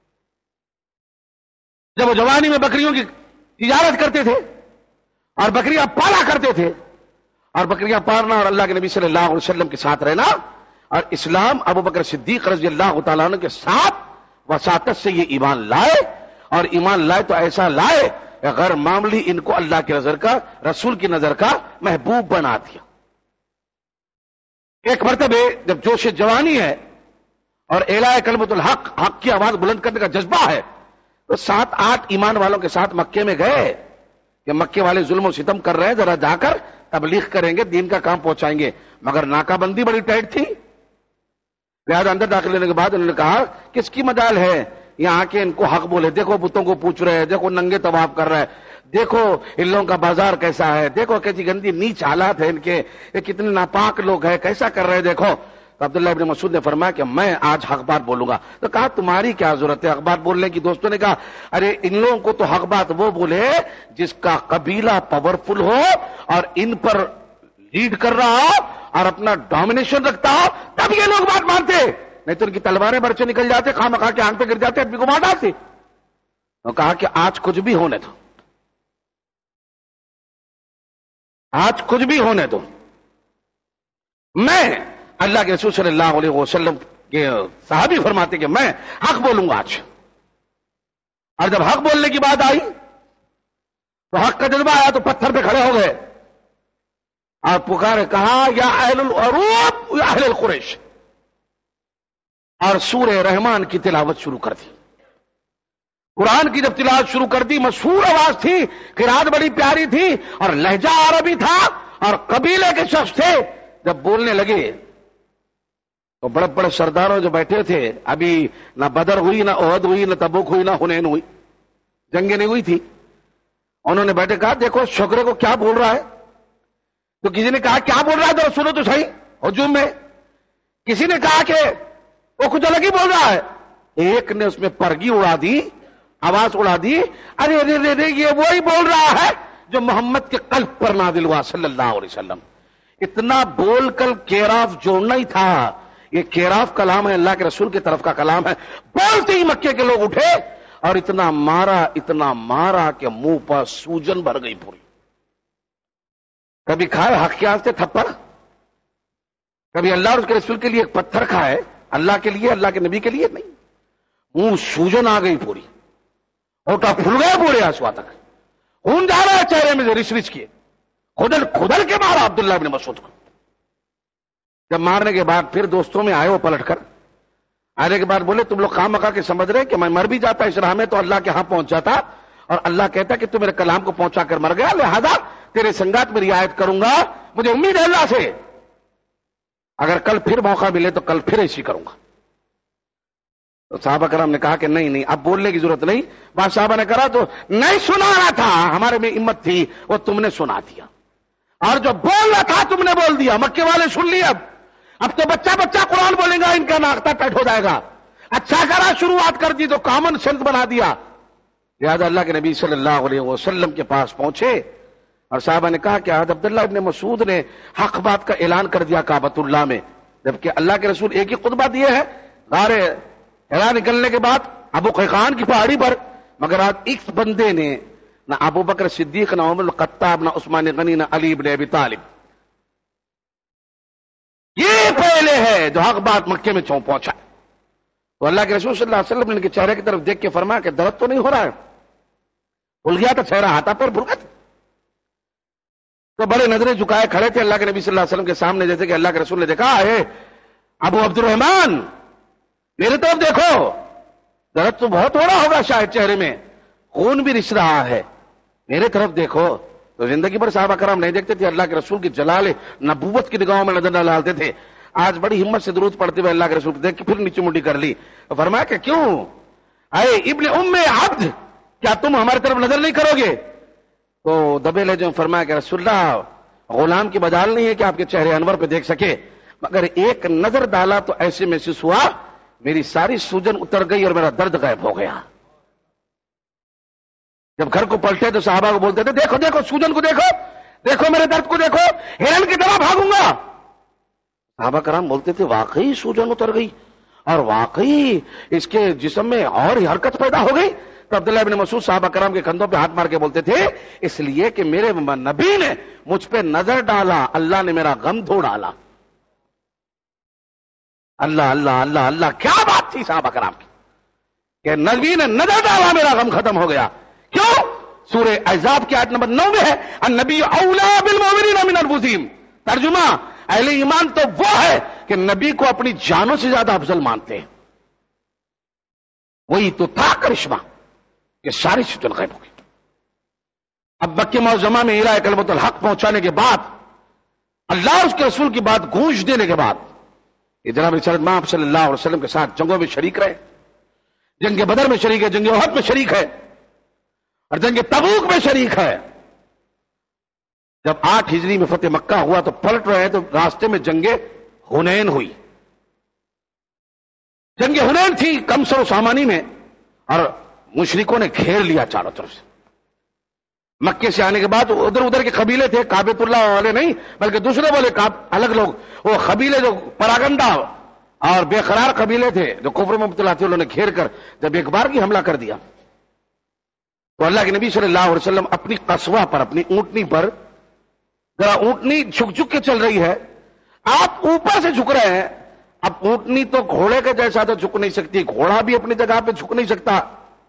جب وہ جوانی میں بکریوں کی تجارت کرتے تھے اور بکریاں پالا کرتے تھے، اور بکریاں پالنا اور اللہ کے نبی صلی اللہ علیہ وسلم کے ساتھ رہنا، اور اسلام ابو بکر صدیق رضی اللہ تعالیٰ عنہ کے ساتھ وساطت سے یہ ایمان لائے. اور ایمان لائے تو ایسا لائے کہ غیر معمولی ان کو اللہ کی نظر کا، رسول کی نظر کا محبوب بنا دیا. ایک مرتبہ جب جوش جوانی ہے اور اعلاء کلمۃ الحق، حق کی آواز بلند کرنے کا جذبہ ہے، تو 7-8 ایمان والوں کے ساتھ مکے میں گئے کہ مکے والے ظلم و ستم کر رہے ہیں، ذرا جا کر تبلیغ کریں گے، دین کا کام پہنچائیں گے. مگر ناکہ بندی بڑی ٹائٹ تھی. لہٰذا اندر داخل ہونے کے بعد انہوں نے کہا کس کی مجال ہے یہاں کے ان کو حق بولے. دیکھو بتوں کو پوچھ رہے ہیں، دیکھو ننگے طواف کر رہے ہیں، دیکھو ان لوگوں کا بازار کیسا ہے، دیکھو کیسی گندی نیچ حالات ہے ان کے، یہ کتنے ناپاک لوگ ہیں، کیسا کر رہے ہیں دیکھو. تو عبداللہ ابن مسعود نے فرمایا کہ میں آج حق بات بولوں گا. تو کہا تمہاری کیا ضرورت ہے حق بات بولنے کی. دوستوں نے کہا ارے ان لوگوں کو تو حق بات وہ بولے جس کا قبیلہ پاورفل ہو اور ان پر لیڈ کر رہا ہو اور اپنا ڈومینیشن رکھتا ہو، تب یہ لوگ بات مانتے، نہیں تو ان کی تلواریں برچے نکل جاتے، خواہ مخواہ کے آنکھ پہ گر جاتے، آدمی کو مار ڈالتے. تو کہا کہ آج کچھ بھی ہونے دو، آج کچھ بھی ہونے دو، میں اللہ کے رسول صلی اللہ علیہ وسلم کے صحابی فرماتے کہ میں حق بولوں گا آج. اور جب حق بولنے کی بات آئی تو حق کا جذبہ آیا تو پتھر پہ کھڑے ہو گئے اور پکارے، کہا یا اہل العروب یا اہل القریش، اور سورہ رحمان کی تلاوت شروع کر دی. قرآن کی جب تلاوت شروع کر دی، مشہور آواز تھی، قرات بڑی پیاری تھی اور لہجہ عربی تھا، اور قبیلے کے شخص تھے. جب بولنے لگے تو بڑے بڑے سرداروں جو بیٹھے تھے، ابھی نہ بدر ہوئی، نہ احد ہوئی، نہ تبوک ہوئی، نہ حنین ہوئی، جنگیں نہیں ہوئی تھی، انہوں نے بیٹھے کہا دیکھو شکرے کو کیا بول رہا ہے. تو کسی نے کہا کیا بول رہا ہے ذرا سنو تو صحیح. ہجوم میں کسی نے کہا کہ وہ کچھ الگ ہی بول رہا ہے. ایک نے اس میں پرگی اڑا دی، آواز اڑا دی، ارے ارے ارے یہ وہی بول رہا ہے جو محمد کے قلب پر نازل ہوا صلی اللہ علیہ وسلم. اتنا بول کر کیراف جوڑنا ہی تھا. یہ کیراف کلام ہے، اللہ کے رسول کی طرف کا کلام ہے. بولتے ہی مکے کے لوگ اٹھے اور اتنا مارا کہ منہ پر سوجن بھر گئی پوری. کبھی کھائے حق کے آنکھ سے تھپڑ، کبھی اللہ اور اس کے رسول کے لیے ایک پتھر کھائے، اللہ کے لیے، اللہ کے نبی کے لیے نہیں. منہ سوجن آ گئی پوری، ہوٹا پھل گیا پورے آنسو تک، خون جا رہا ہے چہرے میں سے، رچ رچ کے کھدل کے مارا عبداللہ ابن مسعود کو. جب مارنے کے بعد پھر دوستوں میں آئے وہ پلٹ کر، آنے کے بعد بولے تم لوگ خام مخواہ کے سمجھ رہے کہ میں مر بھی جاتا اس راہ میں تو اللہ کے ہاں پہنچ جاتا، اور اللہ کہتا کہ تو میرے کلام کو پہنچا کر مر گیا، لہذا تیرے سنگات میں رعایت کروں گا، مجھے امید ہے اللہ سے اگر کل پھر موقع ملے تو کل پھر ایسی کروں گا. تو صحابہ کرام نے کہا کہ نہیں اب بولنے کی ضرورت نہیں. بات صحابہ نے کرا تو نہیں سنانا تھا، ہمارے میں ہمت تھی، وہ تم نے سنا دیا، اور جو بولنا تھا تم نے بول دیا. مکے والے سن لی، اب تو بچہ قرآن بولے گا، ان کا ناختہ ٹٹ ہو جائے گا. اچھا کرا شروعات کر دی تو کامن سینس بنا دیا. لہذا اللہ کے نبی صلی اللہ علیہ وسلم کے پاس پہنچے اور صحابہ نے کہا کہ حضرت عبداللہ ابن مسعود نے حق بات کا اعلان کر دیا کعبۃ اللہ میں، جبکہ اللہ کے رسول ایک ہی خطبہ دیے ہیں غار حرا نکلنے کے بعد ابو قیقان کی پہاڑی پر، مگر آج ایک بندے نے نہ ابو بکر صدیق، نہ عمر الخطاب، نہ عثمان غنی، نہ علی ابن ابی طالب، یہ پہلے ہے جو حق بات مکے میں پہنچا. تو اللہ کے رسول صلی اللہ علیہ وسلم نے ان کے چہرے کی طرف دیکھ کے فرمایا کہ درد تو نہیں ہو رہا ہے؟ بھول گیا تھا چہرہ ہاتھا پر بھول گیا تھا. تو بڑے نظریں جھکائے کھڑے تھے اللہ کے نبی صلی اللہ علیہ وسلم کے سامنے, جیسے کہ اللہ کے رسول نے دیکھا ہے ابو عبد الرحمان میرے طرف دیکھو, درد تو بہت ہو رہا ہوگا شاید چہرے میں, خون بھی رس رہا ہے, میرے طرف دیکھو. تو زندگی بھر صحابہ کرام نہیں دیکھتے تھے, اللہ کے رسول کی جلال نبوت کی نگاہوں میں نظر نہ ڈالتے تھے. آج بڑی ہمت سے درود پڑھتے ہوئے اللہ کے رسول کو دیکھ کے پھر نیچے منڈی کر لی. فرمایا کہ کیوں اے ابن ام عبد, کیا تم ہماری طرف نظر نہیں کرو گے؟ تو دبے لے جو فرمایا کہ رسول اللہ غلام کی مجال نہیں ہے کہ آپ کے چہرے انور پہ دیکھ سکے, مگر ایک نظر ڈالا تو ایسے محسوس ہوا میری ساری سوجن اتر گئی اور میرا درد غائب ہو گیا. جب گھر کو پلٹے تو صحابہ کو بولتے تھے دیکھو دیکھو سوجن کو دیکھو, دیکھو میرے درد کو دیکھو, ہرن کی طرح بھاگوں گا. صحابہ کرام بولتے تھے واقعی سوجن اتر گئی اور واقعی اس کے جسم میں اور حرکت پیدا ہو گئی. تو عبداللہ ابن مسعود صحابہ کرام کے کندھوں پہ ہاتھ مار کے بولتے تھے اس لیے کہ میرے نبی نے مجھ پہ نظر ڈالا, اللہ نے میرا غم دھو ڈالا. اللہ اللہ اللہ اللہ, کیا بات تھی صحابہ کرام کی کہ نبی نے نظر ڈالا میرا غم ختم ہو گیا. کیوں؟ سورہ احزاب کی آیت نمبر 9 میں ہے النبی اولا بالمؤمنین من انفسہم. ترجمہ اہل ایمان تو وہ ہے کہ نبی کو اپنی جانوں سے زیادہ افضل مانتے ہیں. وہی تو تھا کرشمہ کہ ساری سوجن غائب ہو گئی. اب مکہ معظمہ میں الہ کلمۃ الحق پہنچانے کے بعد, اللہ اور اس کے رسول کی بات گونج دینے کے بعد, یہ جناب رسالت مآب صلی اللہ علیہ وسلم کے ساتھ جنگوں میں شریک رہے. جنگ بدر میں شریک ہے, جنگ احد میں شریک ہے, اور جنگ تبوک میں شریک ہے. جب 8 ہجری میں فتح مکہ ہوا تو پلٹ رہے تو راستے میں جنگ حنین ہوئی. جنگ حنین تھی کم سر و سامانی میں, اور مشرکوں نے گھیر لیا چاروں طرف سے. مکے سے آنے کے بعد ادھر ادھر کے قبیلے تھے, کعبۃ اللہ والے نہیں بلکہ دوسرے والے الگ لوگ, وہ قبیلے جو پراگندہ اور بے قرار قبیلے تھے جو کفر میں مبتلا تھے, انہوں نے گھیر کر جب ایک بار کی حملہ کر دیا تو اللہ کے نبی صلی اللہ علیہ وسلم اپنی قصوہ پر, اپنی اونٹنی پر, ذرا اونٹنی جھک جھک کے چل رہی ہے, آپ اوپر سے جھک رہے ہیں. اب اونٹنی تو گھوڑے کے جیسا تو جھک نہیں سکتی, گھوڑا بھی اپنی جگہ پہ جھک نہیں سکتا.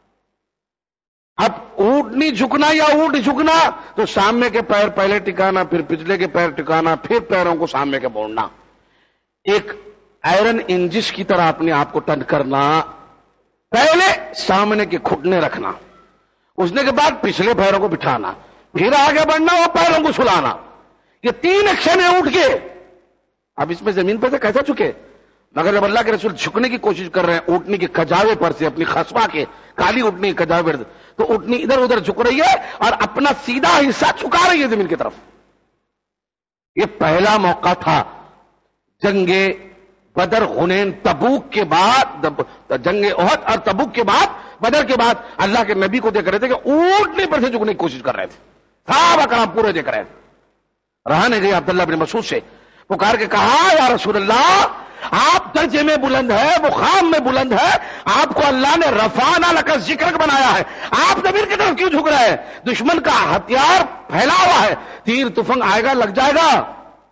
اب اونٹنی جھکنا یا اونٹ جھکنا تو سامنے کے پیر پہلے ٹکانا, پھر پچھلے کے پیر ٹکانا, پھر پیروں کو سامنے کے موڑنا. ایک آئرن انجس کی طرح اپنے آپ کو ٹن کرنا, پہلے سامنے کے گھٹنے رکھنا, اسنے کے بعد پچھلے پیروں کو بٹھانا, پھر آگے بڑھنا اور پیروں کو سلانا. یہ 3 ایکشن ہے اونٹ کے. اب اس میں زمین پہ سے کیسا چکے, مگر جب اللہ کے رسول جھکنے کی کوشش کر رہے ہیں اونٹنی کے کجاوے پر سے, اپنی خصبہ کے کالی اونٹنی کے کجاوے پر, تو اونٹنی ادھر ادھر جھک رہی ہے اور اپنا سیدھا حصہ چکا رہی ہے زمین کی طرف. یہ پہلا موقع تھا جنگ بدر, حنین, تبوک کے بعد, جنگ احد اور تبوک کے بعد, بدر کے بعد اللہ کے نبی کو دیکھ رہے تھے کہ اونٹنی پر سے جھکنے کی کوشش کر رہے تھے. صحابہ کرام پورے دیکھ رہے تھے. رہا نہیں گیا عبداللہ بن مسعود سے پکار کے کہا یا رسول اللہ, آپ درجے میں بلند ہے, مقام میں بلند ہے, آپ کو اللہ نے رفعنا لک ذکرک بنایا ہے, آپ زمین کی طرف کیوں جھک رہے ہیں؟ دشمن کا ہتھیار پھیلا ہوا ہے, تیر تفنگ آئے گا, لگ جائے گا.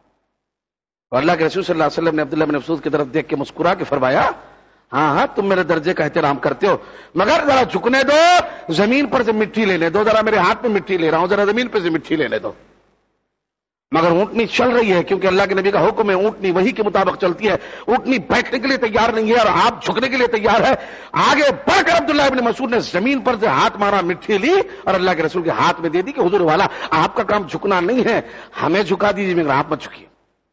اور اللہ کے رسول صلی اللہ علیہ وسلم نے عبداللہ بن مسعود کی طرف دیکھ کے مسکرا کے فرمایا ہاں ہاں تم میرے درجے کا احترام کرتے ہو, مگر ذرا جھکنے دو, زمین پر سے مٹی لینے دو, ذرا میرے ہاتھ میں مٹی لے رہا ہوں, ذرا زمین پر سے مٹی لینے دو. مگر اونٹنی چل رہی ہے کیونکہ اللہ کے نبی کا حکم ہے, اونٹنی وہی کے مطابق چلتی ہے. اونٹنی بیٹھنے کے لیے تیار نہیں ہے اور آپ جھکنے کے لیے تیار ہے. آگے بڑھ کر عبداللہ ابن مسعود نے زمین پر سے ہاتھ مارا, مٹی لی اور اللہ کے رسول کے ہاتھ میں دے دی کہ حضور والا آپ کا کام جھکنا نہیں ہے, ہمیں جھکا دیجیے مگر آپ مت جھکیے.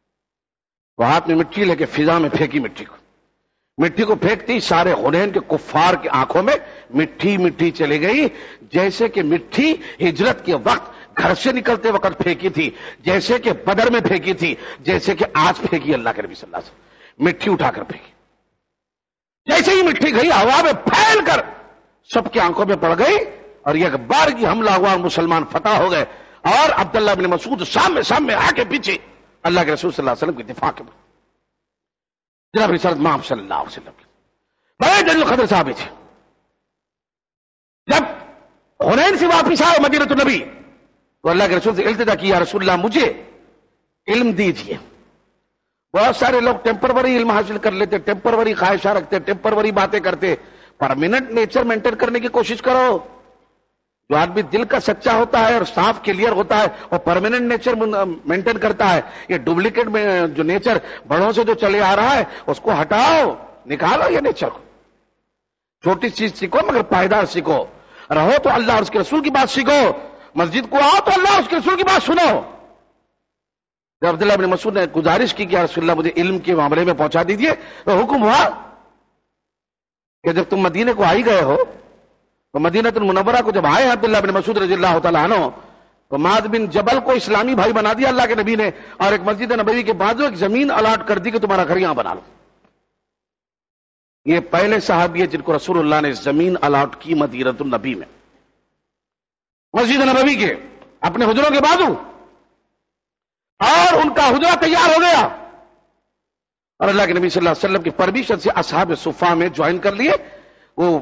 وہ ہاتھ میں مٹی لے کے فضا میں پھینکی مٹی کو, مٹی کو پھینکتی سارے حنین کے کفار کی آنکھوں میں مٹی مٹی چلی گئی, جیسے کہ مٹی ہجرت کے وقت گھر سے نکلتے وقت پھینکی تھی, جیسے کہ بدر میں پھینکی تھی, جیسے کہ آج پھینکی اللہ کے نبی صلی اللہ علیہ وسلم. مٹی اٹھا کر پھینکی, جیسے ہی مٹی گئی ہوا میں پھیل کر سب کی آنکھوں میں پڑ گئی اور یہ بار کی حملہ ہوا اور مسلمان فتح ہو گئے. اور عبداللہ بن مسعود سامنے آ کے پیچھے اللہ کے رسول صلی اللہ علیہ وسلم کے دفاع کے بعد جناب رسالت مآب صلی اللہ علیہ وسلم کے بڑے جلیل القدر صحابی تھے. جب حنین سے واپس آئے مدینہ النبی تو اللہ کے رسول سے التجا کی یا رسول اللہ مجھے علم دیجیے. بہت سارے لوگ ٹیمپروری علم حاصل کر لیتے, ٹیمپروری خواہشاں رکھتے, ٹیمپروری باتیں کرتے. پرماننٹ نیچر مینٹین کرنے کی کوشش کرو. جو آدمی دل کا سچا ہوتا ہے اور صاف کلیئر ہوتا ہے اور پرماننٹ نیچر مینٹین کرتا ہے. یہ ڈپلیکیٹ میں جو نیچر بڑوں سے جو چلے آ رہا ہے اس کو ہٹاؤ, نکالو یہ نیچر کو. چھوٹی چیز سیکھو مگر پائیدار سیکھو. رہو تو اللہ اور اس کے رسول کی بات سیکھو. مسجد کو آؤ تو اللہ اور اس کے رسول کی بات سنو. جب عبداللہ بن مسعود نے گزارش کی کہ رسول اللہ مجھے علم کے معاملے میں پہنچا دیجئے, تو حکم ہوا کہ جب تم مدینے کو آئی گئے ہو تو مدینہ المنورہ کو جب آئے عبداللہ بن مسعود رضی اللہ تعالیٰ عنہ, تو معاذ بن جبل کو اسلامی بھائی بنا دیا اللہ کے نبی نے, اور ایک مسجد نبوی کے بازو ایک زمین الاٹ کر دی کہ تمہارا گھر یہاں بنا لو. یہ پہلے صحابی ہے جن کو رسول اللہ نے زمین الاٹ کی مدینہ النبی میں, مسجد نبوی کے اپنے حجروں کے بازو, اور ان کا حجرہ تیار ہو گیا, اور اللہ کے نبی صلی اللہ علیہ وسلم کی پرمیشن سے اصحاب صفہ میں جوائن کر لیے. وہ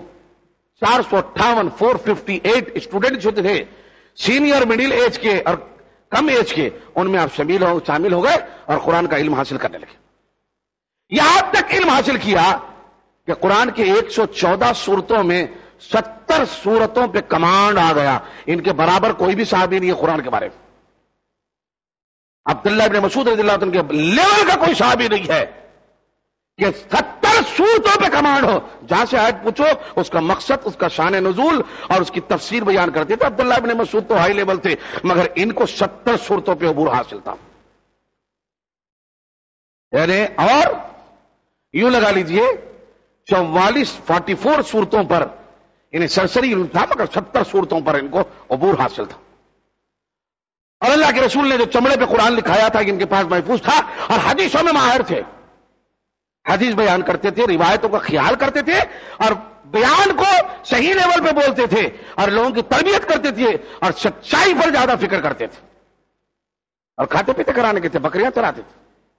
458 اسٹوڈنٹ جو تھے سینئر مڈل ایج کے اور کم ایج کے, ان میں آپ شامل ہو گئے اور قرآن کا علم حاصل کرنے لگے. یہاں تک علم حاصل کیا کہ قرآن کے 114 سورتوں میں 70 سورتوں پہ کمانڈ آ گیا. ان کے برابر کوئی بھی صحابی نہیں ہے قرآن کے بارے میں. عبداللہ ابن مسعود رضی اللہ عنہ کے لیول کا کوئی صحابی نہیں ہے کہ 70 سورتوں پہ کمانڈ ہو. جہاں سے آیت پوچھو اس کا مقصد, اس کا شان نزول اور اس کی تفسیر بیان کرتے تھے. عبداللہ ابن مسعود تو ہائی لیول تھے, مگر ان کو 70 سورتوں پہ عبور حاصل تھا. یعنی اور یوں لگا لیجئے 44 سورتوں پر انہیں سرسری علم تھا, مگر 70 سورتوں پر ان کو عبور حاصل تھا. اور اللہ کے رسول نے جو چمڑے پہ قرآن لکھایا تھا کہ ان کے پاس محفوظ تھا, اور حدیثوں میں ماہر تھے. حدیث بیان کرتے تھے, روایتوں کا خیال کرتے تھے, اور بیان کو صحیح لیول پہ بولتے تھے, اور لوگوں کی تربیت کرتے تھے, اور سچائی پر زیادہ فکر کرتے تھے, اور کھاتے پیتے کرانے کے تھے, بکریاں چراتے تھے.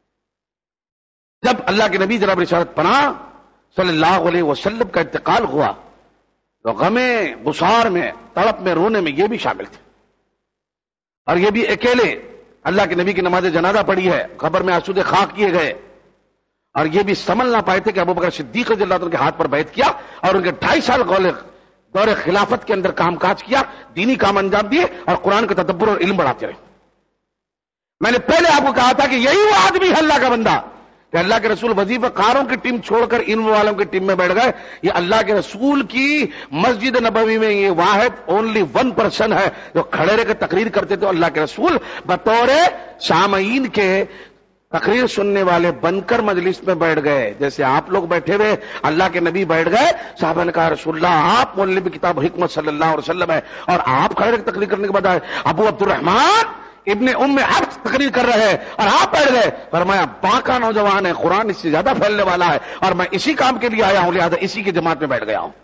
جب اللہ کے نبی جناب رسالت پناہ صلی اللہ علیہ وسلم کا انتقال ہوا تو غمیں بسار میں, تڑپ میں, رونے میں یہ بھی شامل تھے. اور یہ بھی اکیلے اللہ کے نبی کی نماز جنازہ پڑھی ہے, قبر میں آسودے خاک کیے گئے, اور یہ بھی سمجھ نہ پائے تھے کہ ابوبکر صدیق رضی اللہ عنہ کے ہاتھ پر بیعت کیا, اور ان کے 2.5 سال دور خلافت کے اندر کام کاج کیا, دینی کام انجام دیے, اور قرآن کا تدبر اور علم بڑھاتے رہے. میں نے پہلے آپ کو کہا تھا کہ یہی وہ آدمی ہے اللہ کا بندہ کہ اللہ کے رسول وظیفہ کاروں کی ٹیم چھوڑ کر علم والوں کی ٹیم میں بیٹھ گئے. یہ اللہ کے رسول کی مسجد نبوی میں یہ واحد اونلی 1% ہے جو کھڑے رہ کے تقریر کرتے تھے. اللہ کے رسول بطور سامعین کے تقریر سننے والے بن کر مجلس میں بیٹھ گئے, جیسے آپ لوگ بیٹھے ہوئے اللہ کے نبی بیٹھ گئے. صحابہ نے کہا رسول اللہ آپ مولوی کتاب حکمت صلی اللہ علیہ وسلم ہے, اور آپ کھڑے رہ کے تقریر کرنے کے بعد ابو عبد الرحمان ابن ام عبد تقریر کر رہے ہیں اور آپ بیٹھ گئے. فرمایا باقا نوجوان ہے, قرآن اس سے زیادہ پھیلنے والا ہے, اور میں اسی کام کے لیے آیا ہوں, لہذا اسی کی جماعت میں بیٹھ گیا ہوں.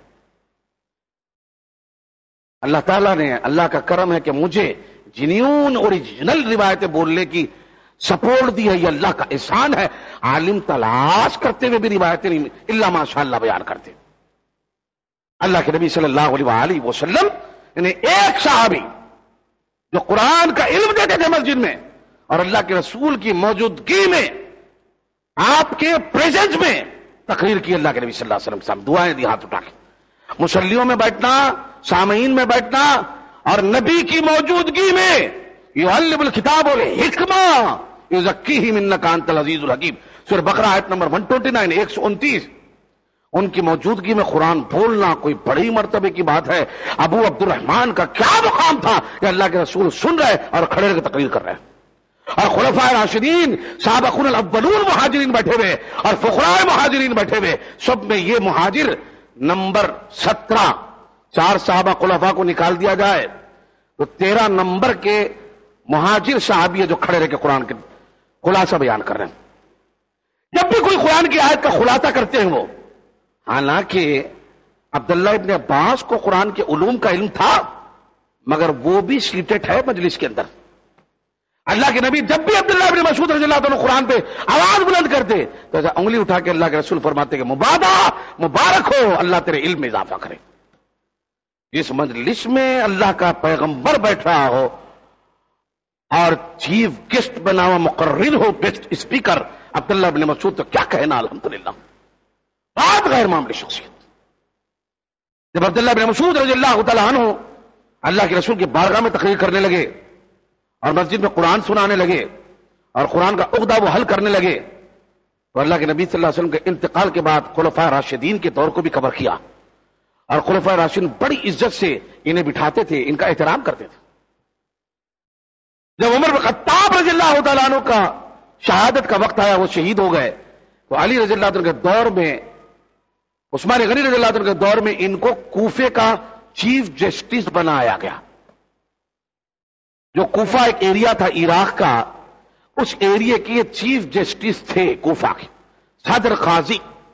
اللہ تعالیٰ نے, اللہ کا کرم ہے کہ مجھے جنیون اوریجنل روایتیں بولنے کی سپورٹ دی ہے, یہ اللہ کا احسان ہے. عالم تلاش کرتے ہوئے بھی روایتیں نہیں الا ماشاء اللہ بیان کرتے. اللہ کے نبی صلی اللہ علیہ وآلہ وسلم یعنی ایک صحابی جو قرآن کا علم دیتے تھے مسجد میں, اور اللہ کے رسول کی موجودگی میں آپ کے پریزنس میں تقریر کی اللہ کے نبی صلی اللہ علیہ وسلم صاحب, دعائیں دی ہاتھ اٹھا کے, مصلیوں میں بیٹھنا, سامعین میں بیٹھنا, اور نبی کی موجودگی میں یعلم الکتاب والحکمہ یزکیہم انک انت العزیز الحکیم. سورہ بقرہ آیت نمبر 129 129. ان کی موجودگی میں قرآن بولنا کوئی بڑی مرتبے کی بات ہے. ابو عبد الرحمان کا کیا مقام تھا کہ اللہ کے رسول سن رہے اور کھڑے رہ کے تقریر کر رہے ہیں, اور خلفائے راشدین سابقون الاولون مہاجرین بیٹھے ہوئے اور فقراء مہاجرین بیٹھے ہوئے. سب میں یہ مہاجر نمبر 17, 4 صحابہ خلفاء کو نکال دیا جائے تو 13 نمبر کے مہاجر صحابی جو کھڑے رہ کے قرآن کے خلاصہ بیان کر رہے ہیں. جب بھی کوئی قرآن کی آیت کا خلاصہ کرتے ہیں وہ, حالانکہ عبداللہ ابن عباس کو قرآن کے علوم کا علم تھا, مگر وہ بھی سیٹڈ ہے مجلس کے اندر. اللہ کے نبی جب بھی عبداللہ ابن مسعود رضی اللہ عنہ قرآن پہ آواز بلند کرتے تو ایسا انگلی اٹھا کے اللہ کے رسول فرماتے کہ مبارک ہو, اللہ تیرے علم میں اضافہ کرے. جس مجلس میں اللہ کا پیغمبر بیٹھ رہا ہو اور چیف گیسٹ بنا ہوا مقرر ہو, گیسٹ اسپیکر عبداللہ ابن مسعود, تو کیا کہنا الحمدللہ, بات غیر معمولی شخصیت. جب عبداللہ ابن مسعود رضی اللہ تعالیٰ عنہ اللہ کے رسول کی بارگاہ میں تقریر کرنے لگے اور مسجد میں قرآن سنانے لگے اور قرآن کا عقدہ وہ حل کرنے لگے، تو اللہ کے نبی صلی اللہ علیہ وسلم کے انتقال کے بعد خلفاء راشدین کے دور کو بھی کور کیا، اور خلفاء راشدین بڑی عزت سے انہیں بٹھاتے تھے، ان کا احترام کرتے تھے۔ جب عمر بن خطاب رضی اللہ تعالیٰ عنہ کا شہادت کا وقت آیا، وہ شہید ہو گئے، تو علی رضی اللہ عنہ کے دور میں، عثمان غنی رضی اللہ عنہ کے دور میں ان کو کوفے کا چیف جسٹس بنایا گیا۔ جو کوفہ ایک ایریا تھا عراق کا، اس ایریا کے یہ چیف جسٹس تھے کوفہ کے، صدر قاضی،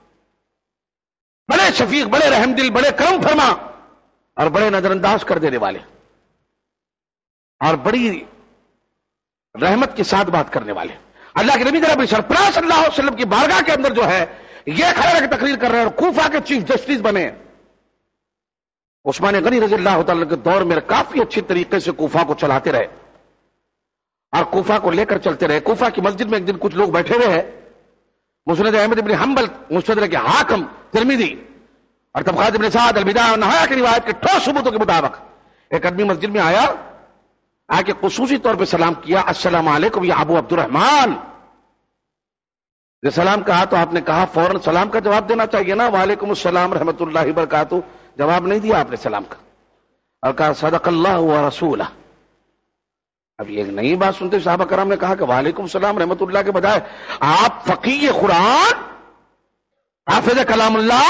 بڑے شفیق، بڑے رحم دل، بڑے کرم فرما اور بڑے نظر انداز کر دینے والے اور بڑی رحمت کے ساتھ بات کرنے والے۔ اللہ کے نبی جناب سرفراز صلی اللہ علیہ وسلم کی بارگاہ کے اندر جو ہے یہ کھڑے رہ کے تقریر کر رہے ہیں اور کوفہ کے چیف جسٹس بنے۔ عثمان غنی رضی اللہ تعالیٰ کے دور میں کافی اچھی طریقے سے کوفہ کو چلاتے رہے اور کوفہ کو لے کر چلتے رہے۔ کوفہ کی مسجد میں ایک دن کچھ لوگ بیٹھے ہوئے ہیں، مسند احمد بن حنبل، مستدرک حاکم، ترمذی اور طبقات ابن سعد، البدایہ والنہایہ کی روایت کے ٹھوس ثبوتوں کے مطابق ایک آدمی مسجد میں آیا، آ کے خصوصی طور پہ سلام کیا، السلام علیکم یا ابو عبد الرحمان۔ جب سلام کہا تو آپ نے کہا فوراً سلام کا جواب دینا چاہیے نا، وعلیکم السلام رحمۃ اللہ وبرکاتہ، جواب نہیں دیا آپ نے سلام کا اور کہا صدق اللہ و رسولہ۔ اب یہ نئی بات سنتے صحابہ کرام نے کہا کہ وعلیکم السلام رحمۃ اللہ کے بجائے آپ فقیہ قرآن، حافظ کلام اللہ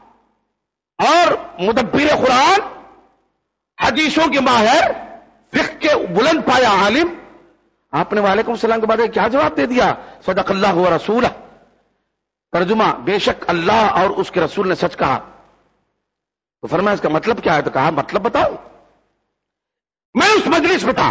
اور مدبر قرآن، حدیثوں کے ماہر، فقہ کے بلند پایا عالم، آپ نے وعلیکم السلام کے بعد کیا جواب دے دیا؟ صدق اللہ و رسولہ۔ ترجمہ، بے شک اللہ اور اس کے رسول نے سچ کہا۔ تو فرمایا اس کا مطلب کیا ہے؟ تو کہا مطلب بتاؤ۔ میں اس مجلس میں تھا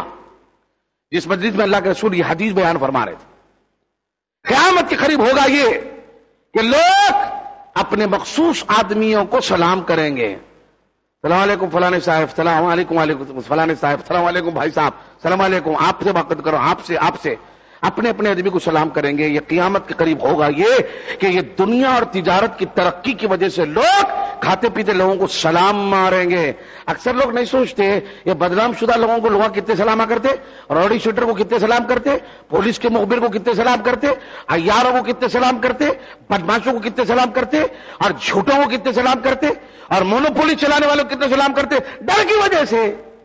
جس مجلس میں اللہ کے رسول یہ حدیث بیان فرما رہے تھے، قیامت کے قریب ہوگا یہ کہ لوگ اپنے مخصوص آدمیوں کو سلام کریں گے، السلام علیکم فلانے صاحب، السلام علیکم وعلیکم فلانے صاحب، السلام علیکم بھائی صاحب، السلام علیکم، آپ سے بات کرو، آپ سے اپنے اپنے آدمی کو سلام کریں گے۔ یہ قیامت کے قریب ہوگا یہ کہ یہ دنیا اور تجارت کی ترقی کی وجہ سے لوگ کھاتے پیتے لوگوں کو سلام ماریں گے۔ اکثر لوگ نہیں سوچتے یہ بدنام شدہ لوگوں کو لوگ کتنے سلام کرتے، روڈی شوٹر کو کتنے سلام کرتے، پولیس کے مخبر کو کتنے سلام کرتے، عیاروں کو کتنے سلام کرتے، بدماشوں کو کتنے سلام کرتے اور جھوٹوں کو کتنے سلام کرتے اور مونوپولی چلانے والوں کو کتنے سلام کرتے، ڈر کی وجہ سے۔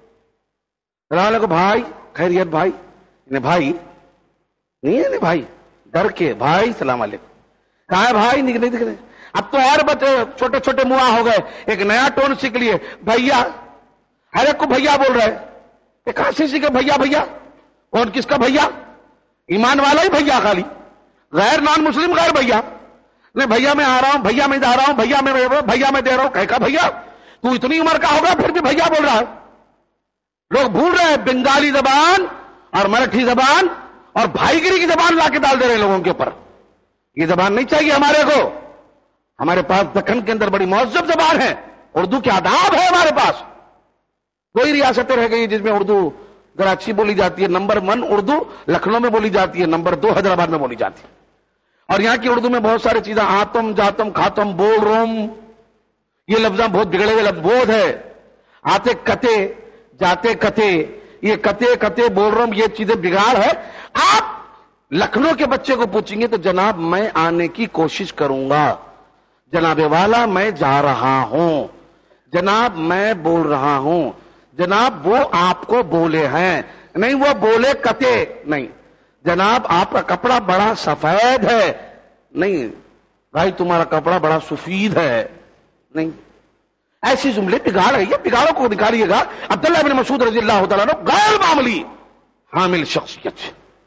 السلام علیکم بھائی، خیریت بھائی، بھائی نہیں ہے بھائی، ڈر کے بھائی السلام علیکم، کہاں ہے بھائی؟ نہیں دکھ رہے۔ اب تو اور بچے چھوٹے چھوٹے منہ ہو گئے، ایک نیا ٹون سیکھ لیے، بھیا، ہر ایک کو بھیا بول رہے، ایک کہاں سے سیکھے بھیا؟ بھیا کون کس کا بھیا؟ ایمان والا ہی بھیا، خالی غیر نان مسلم غیر بھیا نہیں، بھیا میں آ رہا ہوں، بھیا میں جا رہا ہوں، بھیا میں دے رہا ہوں، کہے کا بھیا؟ تو اتنی عمر کا ہوگا پھر بھی بھیا بول رہا ہے۔ لوگ بھول رہے ہیں بنگالی زبان اور مراٹھی زبان اور بھائی گیری کی زبان لا کے ڈال دے رہے لوگوں کے اوپر۔ یہ زبان نہیں چاہیے ہمارے کو۔ ہمارے پاس دکن کے اندر بڑی مہذب زبان ہے، اردو کے آداب ہے ہمارے پاس۔ کوئی ریاستیں رہ گئی جس میں اردو کراچی بولی جاتی ہے، نمبر 1 اردو لکھنؤ میں بولی جاتی ہے، نمبر 2 حیدرآباد میں بولی جاتی ہے۔ اور یہاں کی اردو میں بہت ساری چیزیں، آتم جاتم کھاتم بول روم، یہ لفظ بہت بگڑے ہوئے لفظ بودھ ہے، آتے کتے جاتے کتے، یہ کتے بول رہا ہوں، یہ چیزیں بگاڑ ہے۔ آپ لکھنؤ کے بچے کو پوچھیں گے تو جناب میں آنے کی کوشش کروں گا، جناب والا میں جا رہا ہوں، جناب میں بول رہا ہوں، جناب وہ آپ کو بولے ہیں نہیں، وہ بولے کتے نہیں، جناب آپ کا کپڑا بڑا سفید ہے نہیں، بھائی تمہارا کپڑا بڑا سفید ہے نہیں۔ ایسی جملے بگاڑ ہے، یہ بگاڑوں کو نکالیے گا۔ عبداللہ بن مسعود رضی اللہ تعالیٰ عنہ غیر معمولی حامل شخصیت،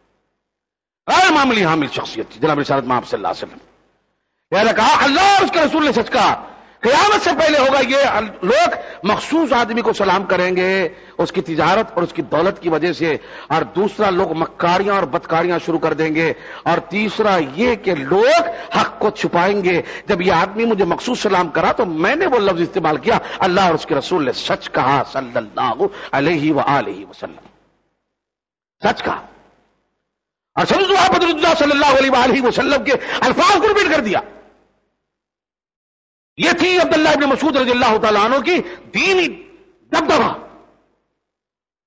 غیر معمولی حامل شخصیت تھی جناب رسالت مآب صلی اللہ علیہ وسلم۔ یہ کہا اللہ اور اس کے رسول نے سچ کہا، قیامت سے پہلے ہوگا یہ لوگ مخصوص آدمی کو سلام کریں گے اس کی تجارت اور اس کی دولت کی وجہ سے، اور دوسرا لوگ مکاریاں اور بدکاریاں شروع کر دیں گے، اور تیسرا یہ کہ لوگ حق کو چھپائیں گے۔ جب یہ آدمی مجھے مخصوص سلام کرا تو میں نے وہ لفظ استعمال کیا، اللہ اور اس کے رسول نے سچ کہا صلی اللہ علیہ وآلہ وسلم، سچ کہا۔ اور سمجھو آپ حضرت اللہ صلی اللہ علیہ وآلہ وسلم کے الفاظ کو ریپیٹ کر دیا۔ یہ تھی عبداللہ ابن مسعود رضی اللہ تعالیٰ عنہ کی دینی دبدبہ،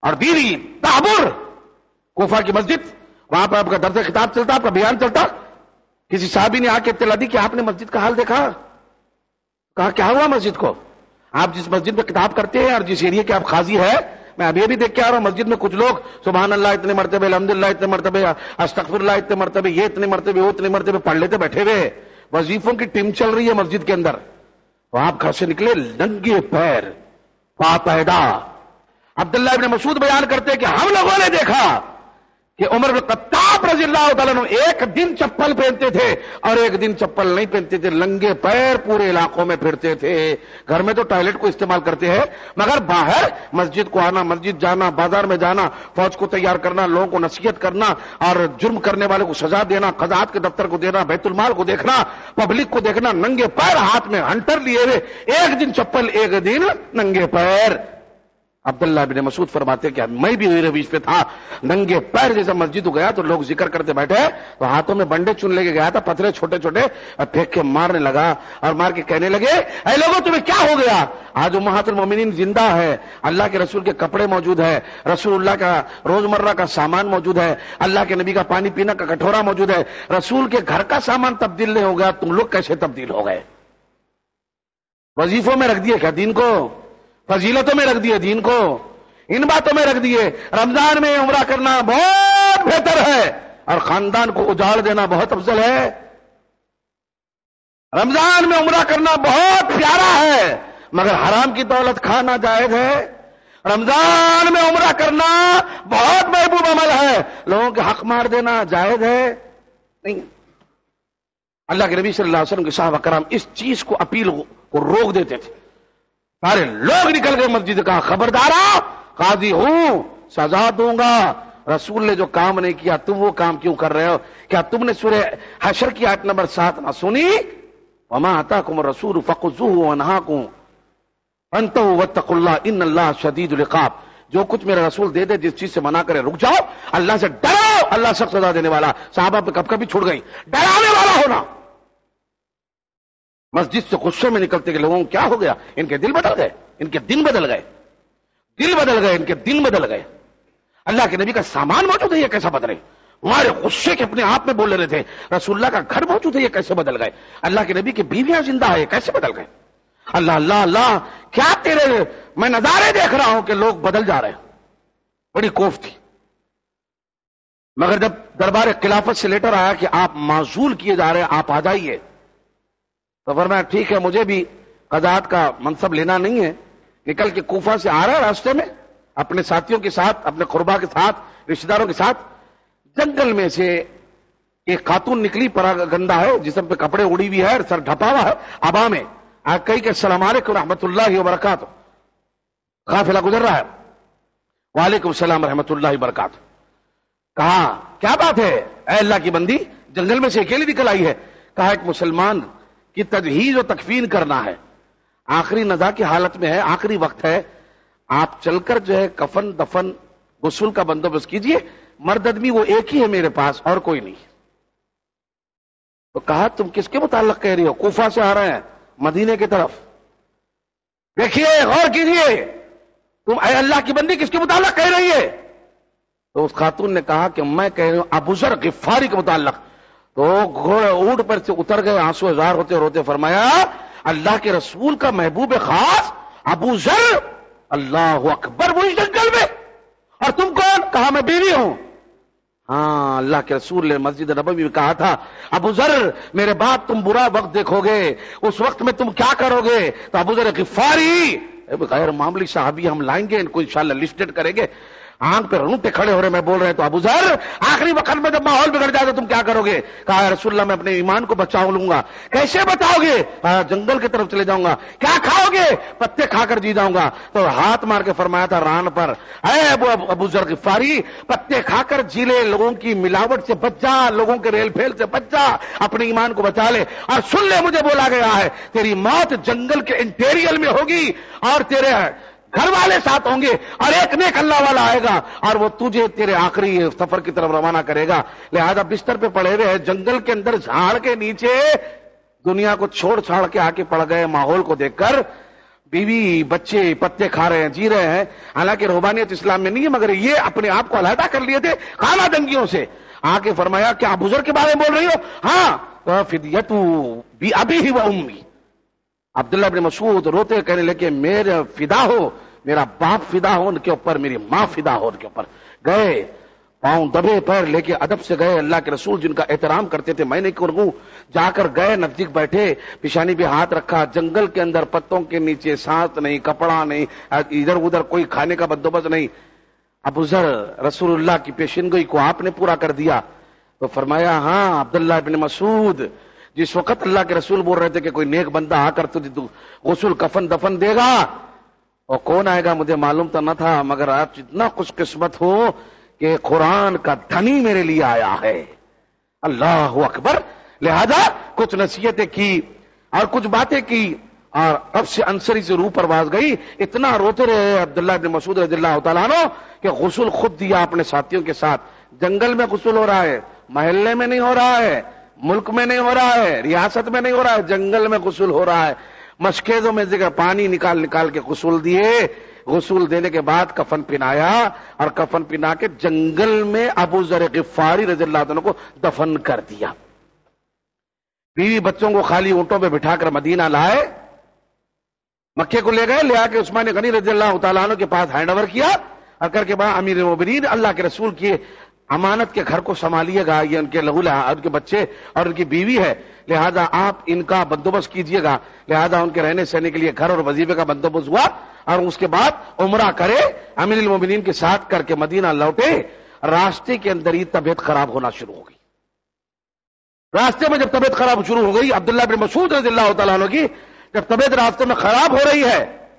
اور بیوی تعبر کوفہ کی مسجد, وہاں پر آپ کا درس خطاب چلتا, آپ کا بیان چلتا. کسی صحابی نے آ کے اطلاع دی کہ آپ نے مسجد کا حال دیکھا. کہا کیا ہوا مسجد کو؟ آپ جس مسجد میں خطاب کرتے ہیں اور جس ایریا کے آپ قاضی ہے, میں ابھی بھی دیکھ کے آ رہا ہوں, مسجد میں کچھ لوگ سبحان اللہ اتنے مرتبے, الحمدللہ اتنے مرتبے, استغفر اللہ اتنے مرتبے, یہ اتنے مرتبے, وہ اتنے مرتبے پڑھ لیتے بیٹھے ہوئے. وظیفوں کی ٹیم چل رہی ہے مسجد کے اندر. تو آپ گھر سے نکلے ننگے پیر, پاپیدا. عبداللہ ابن مسعود بیان کرتے کہ ہم لوگوں نے دیکھا کہ عمر بن خطاب رضی اللہ تعالیٰ عنہ ایک دن چپل پہنتے تھے اور ایک دن چپل نہیں پہنتے تھے, ننگے پیر پورے علاقوں میں پھرتے تھے. گھر میں تو ٹوائلٹ کو استعمال کرتے ہیں, مگر باہر مسجد کو آنا, مسجد جانا, بازار میں جانا, فوج کو تیار کرنا, لوگوں کو نصیحت کرنا اور جرم کرنے والے کو سزا دینا, قضات کے دفتر کو دینا, بیت المال کو دیکھنا, پبلک کو دیکھنا, ننگے پیر ہاتھ میں ہنٹر لیے ہوئے, ایک دن چپل ایک دن ننگے پیر. عبداللہ بن مسعود فرماتے کہ میں بھی رویش پہ تھا, ننگے پیر جیسا مسجد گیا تو لوگ ذکر کرتے بیٹھے تو ہاتھوں میں بنڈے چن لے کے گیا تھا, پتھرے چھوٹے چھوٹے پھینک کے مارنے لگا اور مار کے کہنے لگے اے لوگوں تمہیں کیا ہو گیا؟ آج امہات المومنین زندہ ہے, اللہ کے رسول کے کپڑے موجود ہے, رسول اللہ کا روزمرہ کا سامان موجود ہے, اللہ کے نبی کا پانی پینا کا کٹورا موجود ہے, رسول کے گھر کا سامان تبدیل نہیں ہو گیا, تم لوگ کیسے تبدیل ہو گئے؟ وظیفوں میں رکھ دیے کیا دین کو؟ فضیلتوں میں رکھ دیے دین کو, ان باتوں میں رکھ دیے. رمضان میں عمرہ کرنا بہت بہتر ہے اور خاندان کو اجاڑ دینا بہت افضل ہے. رمضان میں عمرہ کرنا بہت پیارا ہے مگر حرام کی دولت کھانا جائز ہے. رمضان میں عمرہ کرنا بہت محبوب عمل ہے, لوگوں کے حق مار دینا جائز ہے نہیں. اللہ کے نبی صلی اللہ علیہ وسلم کے صحابہ کرام اس چیز کو اپیل کو روک دیتے تھے. سارے لوگ نکل گئے مسجد کا, خبردارا قاضی ہوں سزا دوں گا, رسول نے جو کام نہیں کیا تم وہ کام کیوں کر رہے ہو؟ کیا تم نے سورہ حشر کی آیت نمبر 7 نہ سنی؟ وما آتاکم الرسول فخذوہ ونہاکم فانتہوا واتقوا اللہ ان اللہ شدید العقاب. جو کچھ میرا رسول دے دے, جس چیز سے منع کرے رک جاؤ, اللہ سے ڈرو, اللہ سخت سزا دینے والا. صحابہ پہ کب کبھی چھوڑ گئی, ڈرانے والا ہونا. مسجد سے غصے میں نکلتے کہ لوگوں کو کیا ہو گیا, ان کے دل بدل گئے, ان کے دن بدل گئے, دل بدل گئے, ان کے دن بدل گئے. اللہ کے نبی کا سامان موجود ہے, یہ کیسا بدلے؟ ہمارے غصے کے اپنے آپ میں بول رہے تھے. رسول اللہ کا گھر موجود ہے, یہ کیسے بدل گئے؟ اللہ کے نبی کی بیویاں زندہ ہے, یہ کیسے بدل گئے؟ اللہ اللہ اللہ, کیا تیرے میں نظارے دیکھ رہا ہوں کہ لوگ بدل جا رہے ہیں. بڑی کوف تھی. مگر جب دربار خلافت سے لیٹر آیا کہ آپ معزول کیے جا رہے ہیں, آپ آ جائیے, تو فرمایا ٹھیک ہے, مجھے بھی قضات کا منصب لینا نہیں ہے. نکل کے کوفہ سے آ رہا ہے, راستے میں اپنے ساتھیوں کے ساتھ, اپنے قربا کے ساتھ, رشتہ داروں کے ساتھ, جنگل میں سے ایک خاتون نکلی, پراگندہ ہے, جسم پہ کپڑے اڑی ہوئی ہے, سر ڈھپا ہوا ہے, ابا میں کہی کہ السلام علیکم رحمۃ اللہ وبرکاتہ. قافلہ گزر رہا ہے, وعلیکم السلام رحمۃ اللہ وبرکاتہ. کہا کیا بات ہے اے اللہ کی بندی, جنگل میں سے اکیلی نکل آئی ہے؟ کہا ایک مسلمان کی تجہیز و تکفین کرنا ہے, آخری نزا کی حالت میں ہے, آخری وقت ہے, آپ چل کر جو ہے کفن دفن غسل کا بندوبست کیجئے. مرد آدمی وہ ایک ہی ہے میرے پاس, اور کوئی نہیں. تو کہا تم کس کے متعلق کہہ رہی ہو؟ کوفہ سے آ رہے ہیں مدینے کی طرف, دیکھیے غور کیجئے, تم اے اللہ کی بندی کس کے متعلق کہہ رہی ہے؟ تو اس خاتون نے کہا کہ میں کہہ رہی ہوں ابو ذر غفاری کے متعلق. تو گھوڑے اونٹ پر سے اتر گئے, آنسو اظہار ہوتے روتے فرمایا اللہ کے رسول کا محبوب خاص ابو ذر, اللہ اکبر, وہی جنگل میں, اور تم کون؟ کہا میں بیوی ہوں. ہاں, اللہ کے رسول نے مسجد نبوی میں کہا تھا ابو ذر میرے بعد تم برا وقت دیکھو گے, اس وقت میں تم کیا کرو گے؟ تو ابو ذر غفاری, غیر معمولی صحابی ہم لائیں گے, ان کو انشاءاللہ لسٹڈ کریں گے, آنکھ پہ رونگٹے کھڑے ہو رہے, میں بول رہے ہیں تو ابو ذر آخری وقت میں جب ماحول بگڑ جائے تو تم کیا کرو گے؟ کہا رسول اللہ میں اپنے ایمان کو بچا لوں گا. کیسے بچاؤ گے؟ جنگل کی طرف چلے جاؤں گا. کیا کھاؤ گے؟ پتے کھا کر جی جاؤں گا. تو ہاتھ مار کے فرمایا تھا ران پر, اے ابو ذر غفاری, پتے کھا کر جی لے, لوگوں کی ملاوٹ سے بچ جا, لوگوں کے ریل پھیل سے بچ جا, اپنے ایمان کو بچا لے. اور سن لے, مجھے بولا گیا ہے تیری موت جنگل کے انٹیریل میں ہوگی اور تیرے گھر والے ساتھ ہوں گے, اور ایک نیک اللہ والا آئے گا اور وہ تجھے تیرے آخری سفر کی طرف روانہ کرے گا. لہذا بستر پہ پڑے ہوئے جنگل کے اندر جھاڑ کے نیچے, دنیا کو چھوڑ چھاڑ کے آ کے پڑ گئے ماحول کو دیکھ کر. بیوی بچے پتے کھا رہے ہیں، جی رہے ہیں، حالانکہ روحانیت اسلام میں نہیں ہے، مگر یہ اپنے آپ کو علیحدہ کر لیے تھے خانہ دنگیوں سے. آ کے فرمایا کیا بزرگ کے بارے میں بول رہی ہو؟ ہاں. فدیتو بی ابی و امی. عبداللہ بن مسعود روتے کہنے لگے میرے فدا ہو، میرا باپ فدا ہو ان کے اوپر، میری ماں فدا ہو ان کے اوپر. گئے پاؤں دبے پیر لے کے ادب سے گئے، اللہ کے رسول جن کا احترام کرتے تھے میں نہیں کروں، جا کر گئے نزدیک بیٹھے، پیشانی پہ ہاتھ رکھا. جنگل کے اندر پتوں کے نیچے سانس نہیں، کپڑا نہیں، ادھر ادھر کوئی کھانے کا بندوبست نہیں. ابو ذر رسول اللہ کی پیشنگوئی کو آپ نے پورا کر دیا. تو فرمایا ہاں عبداللہ بن مسعود، جس وقت اللہ کے رسول بول رہے تھے کہ کوئی نیک بندہ آ کر تجھے غسل کفن دفن دے گا، اور کون آئے گا مجھے معلوم تو نہ تھا، مگر آپ جتنا خوش قسمت ہو کہ قرآن کا دھنی میرے لیے آیا ہے. اللہ اکبر. لہذا کچھ نصیحتیں کی اور کچھ باتیں کی اور اب سے انصری سے روح پرواز گئی. اتنا روتے رہے عبداللہ بن مسعود رضی اللہ تعالیٰ عنہ کہ غسل خود دیا اپنے ساتھیوں کے ساتھ. جنگل میں غسل ہو رہا ہے، محلے میں نہیں ہو رہا ہے، ملک میں نہیں ہو رہا ہے، ریاست میں نہیں ہو رہا ہے، جنگل میں غسل ہو رہا ہے. مشکیزوں میں ذکر پانی نکال کے غسل دیے. غسل دینے کے بعد کفن پہنایا اور کفن پہنا کے جنگل میں ابو ذر غفاری رضی اللہ عنہ کو دفن کر دیا. بیوی بچوں کو خالی اونٹوں پہ بٹھا کر مدینہ لائے، مکے کو لے گئے، لے آ کے عثمان غنی رضی اللہ تعالیٰ عنہ کے پاس ہینڈ اوور کیا اور کر کے بعد امیر المومنین اللہ کے رسول کی امانت کے گھر کو سنبھالیے گا، یہ ان کے لہو ان کے بچے اور ان کی بیوی ہے، لہذا آپ ان کا بندوبست کیجئے گا. لہذا ان کے رہنے سہنے کے لیے گھر اور وظیفے کا بندوبست ہوا اور اس کے بعد عمرہ کرے امیر المومنین کے ساتھ کر کے مدینہ لوٹے. راستے کے اندر ہی طبیعت خراب ہونا شروع ہو گئی. راستے میں جب طبیعت خراب شروع ہو گئی عبداللہ بن مسعود رضی اللہ تعالیٰ عنہ کی، جب طبیعت راستے میں خراب ہو رہی ہے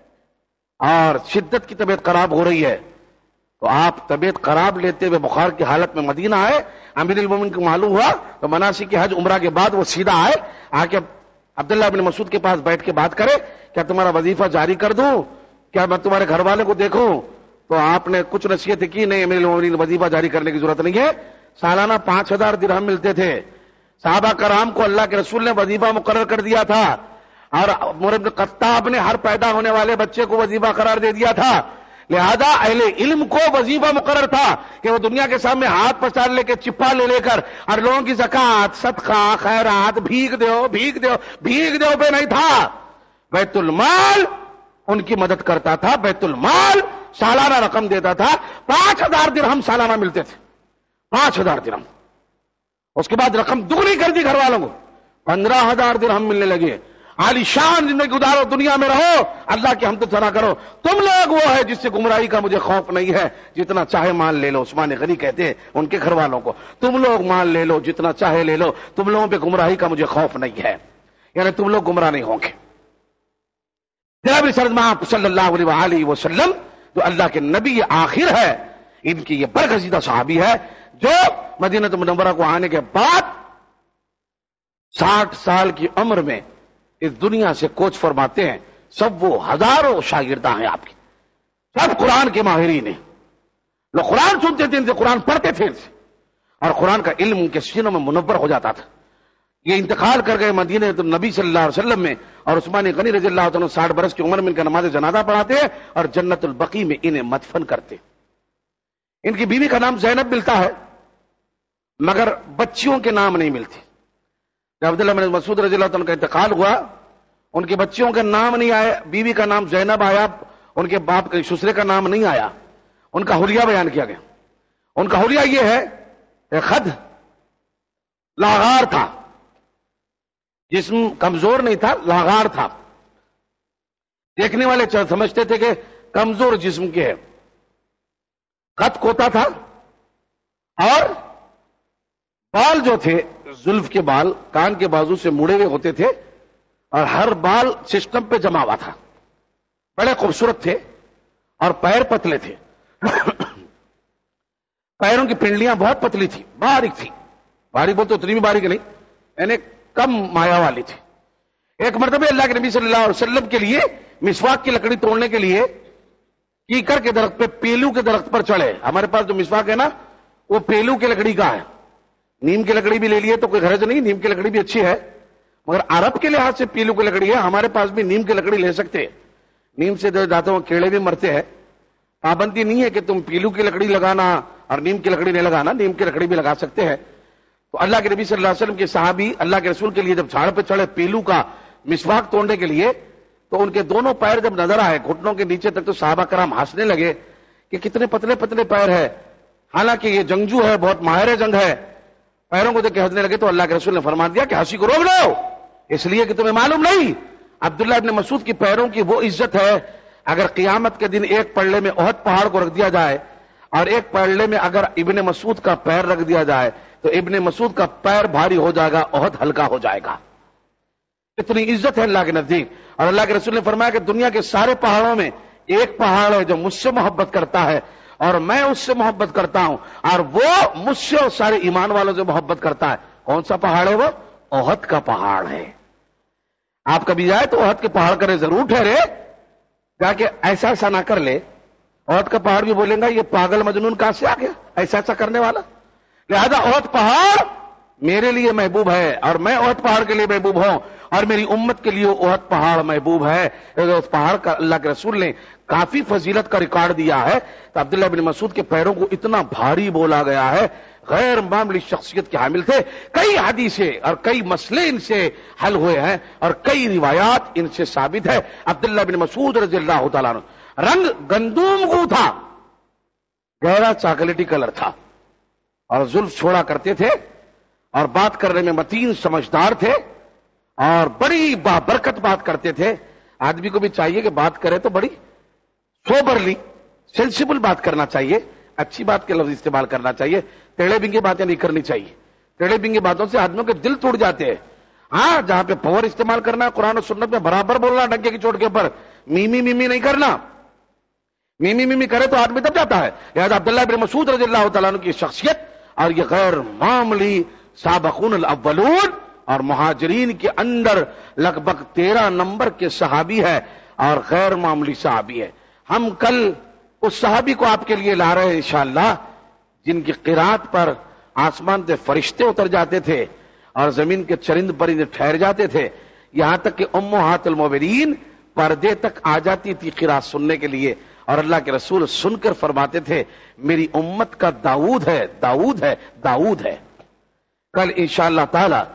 اور شدت کی طبیعت خراب ہو رہی ہے، تو آپ طبیعت خراب لیتے ہوئے بخار کی حالت میں مدینہ آئے. امیر المومنین کو معلوم ہوا تو مناسک حج عمرہ کے بعد وہ سیدھا آئے، آ کے عبداللہ بن مسعود کے پاس بیٹھ کے بات کرے کیا تمہارا وظیفہ جاری کر دوں، کیا میں تمہارے گھر والے کو دیکھوں؟ تو آپ نے کچھ نصیحت کی، نہیں امیر المومنین وظیفہ جاری کرنے کی ضرورت نہیں ہے. سالانہ 5000 درہم ملتے تھے. صحابہ کرام کو اللہ کے رسول نے وظیفہ مقرر کر دیا تھا اور عمر بن خطاب نے ہر پیدا ہونے والے بچے کو وظیفہ قرار دے دیا تھا. لہذا اہل علم کو وظیفہ مقرر تھا کہ وہ دنیا کے سامنے ہاتھ پچار لے کے چپا لے کر اور لوگوں کی زکات صدقہ خیرات بھیگ دو پہ نہیں تھا. بیت المال ان کی مدد کرتا تھا، بیت المال سالانہ رقم دیتا تھا. 5000 درہم سالانہ ملتے تھے، 5000 درہم. اس کے بعد رقم دگنی کر دی گھر والوں کو، 15000 درہم ملنے لگے. عالی شان زندگی گزارو، دنیا میں رہو، اللہ کی حمد و ثنا کرو. تم لوگ وہ ہے جس سے گمراہی کا مجھے خوف نہیں ہے، جتنا چاہے مال لے لو. عثمان غنی کہتے ہیں ان کے گھر والوں کو، تم لوگ مال لے لو جتنا چاہے لے لو، تم لوگوں پہ گمراہی کا مجھے خوف نہیں ہے، یعنی تم لوگ گمراہ نہیں ہوں گے. جناب سرماں صلی اللہ علیہ وآلہ وسلم جو اللہ کے نبی آخر ہے، ان کی یہ برگزیدہ صحابی ہے جو مدینہ منورہ کو آنے کے بعد 60 سال کی عمر میں اس دنیا سے کوچ فرماتے ہیں. سب وہ ہزاروں شاگرداں ہیں آپ کی، سب قرآن کے ماہرین ہیں. لوگ قرآن سنتے تھے ان سے، قرآن پڑھتے تھے ان سے، اور قرآن کا علم ان کے سینوں میں منور ہو جاتا تھا. یہ انتقال کر گئے مدینہ نبی صلی اللہ علیہ وسلم میں، اور عثمان غنی رضی اللہ عنہ 60 برس کی عمر میں ان کا نماز جنازہ پڑھاتے ہیں اور جنت البقیع میں انہیں مدفن کرتے. ان کی بیوی کا نام زینب ملتا ہے مگر بچیوں کے نام نہیں ملتے. جب عبداللہ بن مسعود رضی اللہ عنہ کا انتقال ہوا، ان کے بچیوں کا نام نہیں آیا، بیوی کا نام زینب آیا، ان کے باپ کے سسرے کا نام نہیں آیا. ان کا حلیہ بیان کیا گیا. ان کا حلیہ یہ ہے کہ خد لاغار تھا، جسم کمزور نہیں تھا، لاغار تھا. دیکھنے والے سمجھتے تھے کہ کمزور جسم کے ہے. خط کوتا تھا اور بال جو تھے زلف کے بال کان کے بازو سے مڑے ہوئے ہوتے تھے اور ہر بال سسٹم پہ جمع ہوا تھا. بڑے خوبصورت تھے اور پیر پتلے تھے. پیروں کی پنڈلیاں بہت پتلی تھی، باریک تھی. باریک بولتے اتنی بھی باریک نہیں، یعنی کم مایا والی تھی. ایک مرتبہ اللہ کے نبی صلی اللہ علیہ وسلم کے لیے مسواک کی لکڑی توڑنے کے لیے کیکر کے درخت پہ، پیلو کے درخت پر چڑھے. ہمارے پاس جو مسواک ہے نا وہ پیلو کی لکڑی کا ہے. نیم کی لکڑی بھی لے لیے تو کوئی غرض نہیں، نیم کی لکڑی بھی اچھی ہے، مگر عرب کے لحاظ سے پیلو کی لکڑی ہے. ہمارے پاس بھی نیم کی لکڑی لے سکتے. नीम से जो दांतों में कीड़े भी मरते हैं, पाबंदी नहीं है कि तुम पीलू की लकड़ी लगाना और नीम की लकड़ी नहीं लगाना, नीम की लकड़ी भी लगा सकते हैं। तो अल्लाह के नबी सल्लल्लाहु अलैहि वसल्लम के सहाबी अल्लाह के रसूल के लिए जब झाड़ पे चढ़े पीलू का मिसवाक तोड़ने के लिए, तो उनके दोनों पैर जब नजर आए घुटनों के नीचे तक, तो सहाबा कराम हंसने लगे कि कितने पतले पतले पैर है, हालांकि ये जंगजू है, बहुत माहिर जंग है। पैरों को देख के हंसने लगे तो अल्लाह के रसूल ने फरमा दिया कि हंसी को रोक लो, इसलिए कि तुम्हें मालूम नहीं अब्दुल्लाह इब्न मसूद की पैरों की वो इज्जत है, अगर क़यामत के दिन एक पल्ले में ओहद पहाड़ को रख दिया जाए और एक पल्ले में अगर इब्न मसूद का पैर रख दिया जाए तो इब्न मसूद का पैर भारी हो जाएगा, ओहद हल्का हो जाएगा। इतनी इज्जत है अल्लाह के नजदीक। और अल्लाह के रसूल ने फरमाया कि दुनिया के सारे पहाड़ों में एक पहाड़ है जो मुझसे मोहब्बत करता है और मैं उससे मोहब्बत करता हूं, और वो मुझसे और सारे ईमान वालों से मोहब्बत करता है। कौन सा पहाड़ है वो? ओहद का पहाड़ है। आप कभी जाए तो ओहद के पहाड़ करे जरूर ठहरे, जाके ऐसा ऐसा ना कर ले, ओहद का पहाड़ भी बोलेगा ये पागल मजनून कहां से आ गया ऐसा ऐसा करने वाला। लिहाजा ओहद पहाड़ मेरे लिए महबूब है और मैं ओहद पहाड़ के लिए महबूब हूं, और मेरी उम्मत के लिए ओहद पहाड़ महबूब है। उस पहाड़ का अल्लाह के रसूल ने काफी फजीलत का रिकॉर्ड दिया है। तो अब्दुल्लाह बिन मसूद के पैरों को इतना भारी बोला गया है, गैर मामूली शख्सियत के हामिल थे। कई हदीसें और कई मसले इनसे हल हुए हैं और कई रिवायात इनसे साबित है। अब्दुल्लाह बिन मसूद रज़ियल्लाहु तआला अन्हु रंग गंदूम को था, गहरा चॉकलेटी कलर था, और जुल्फ छोड़ा करते थे और बात करने में मतीन समझदार थे और बड़ी बाबरकत बात करते थे। आदमी को भी चाहिए कि बात करे तो बड़ी सोबरली सेंसिबल बात करना चाहिए, अच्छी बात के लफ्ज इस्तेमाल करना चाहिए, टेढ़े बिंगे बातें नहीं करनी चाहिए। टेढ़े बिंगे बातों से आदमियों के दिल टूट जाते हैं। हाँ, जहां पे पावर इस्तेमाल करना है कुरान और सुन्नत में बराबर बोलना, डंके की चोट के ऊपर मीमी मीमी नहीं करना। मीमी मीमी करे तो आदमी दब जाता है। लिहाजा अब्दुल्लाह बिन मसूद रज़ियल्लाहु तआला अन्हु की शख्सियत और ये गैर मामूली साबिक़ून अल अव्वलून और मुहाजिरीन के अंदर लगभग 13 नंबर के सहाबी है और गैर मामूली सहाबी है। हम कल उस सहाबी को आपके लिए ला रहे हैं इंशाअल्लाह, जिनकी क़िरात पर आसमान से फरिश्ते उतर जाते थे और जमीन के चरिंद परिंदे ठहर जाते थे, यहां तक कि उम्मुहातुल मोमिनीन पर्दे तक आ जाती थी क़िरात सुनने के लिए, और अल्लाह के रसूल सुनकर फरमाते थे मेरी उम्मत का दाऊद है, दाऊद है, दाऊद है। कल इंशाअल्लाह ताला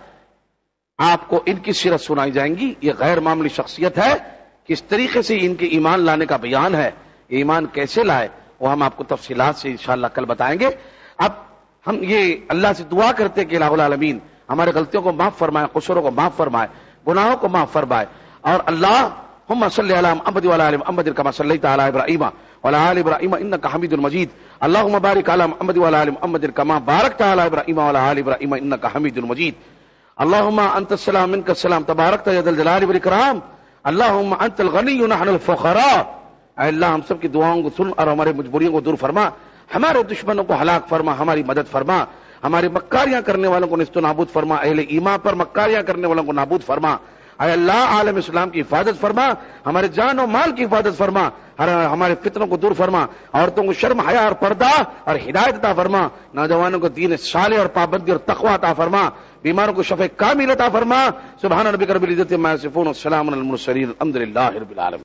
आपको इनकी सीरत सुनाई जाएंगी। ये गैर मामूली शख्सियत है, किस तरीके से इनके ईमान लाने का बयान है, ईमान कैसे लाए वो हम आपको तफसीलात से इंशाअल्लाह कल बताएंगे। अब हम ये अल्लाह से दुआ करते कि इलाहुल आलमीन हमारे गलतियों को माफ फरमाए, क़ुसूरों को माफ फरमाए, गुनाहों को माफ फरमाए। और अल्लाहुम्मा सल्लि अला मुहम्मद व अला आलि मुहम्मद कमा सल्लैता अला इब्राहीम व अला आलि इब्राहीम इन्नका हमीदुल मजीद। अल्लाहुम्मा बारिक अला मुहम्मद व अला आलि मुहम्मद कमा बारकता अला इब्राहीम व अला आलि इब्राहीम इन्नका हमीदुल मजीद। अल्लाहुम्मा अंतस सलाम मिनकस सलाम तबारकता या ज़ल जलाली वल इकराम। अल्लाहुम्मा अंतल गनी व नहनुल फुक़रा। अल्लाह हम सब की दुआओं को सुन और हमारे मजबूरियों को दूर फरमा, हमारे दुश्मनों को हलाक फरमा, हमारी मदद फरमा, हमारी मक्कारियां करने वालों को निस्तो नाबूद फरमा, अहले ईमान पर मक्कारियां करने वालों को नाबूद फरमा। अय अल्लाह आलम इस्लाम की हिफाजत फरमा, हमारे जान और माल की हिफाजत फरमा, हमारे फितनों को दूर फरमा, औरतों को शर्म हया और पर्दा और हिदायत अता फरमा, नौजवानों को दीन साले और पाबंदी और तक़वा अता फरमा, बीमारों को शफ़े कामिल अता फरमा। सुभान रब्बिका रब्बिल इज़्ज़ति अम्मा यसिफ़ून व सलामुन अलल मुरसलीन, अल्हम्दुलिल्लाहि रब्बिल आलमीन।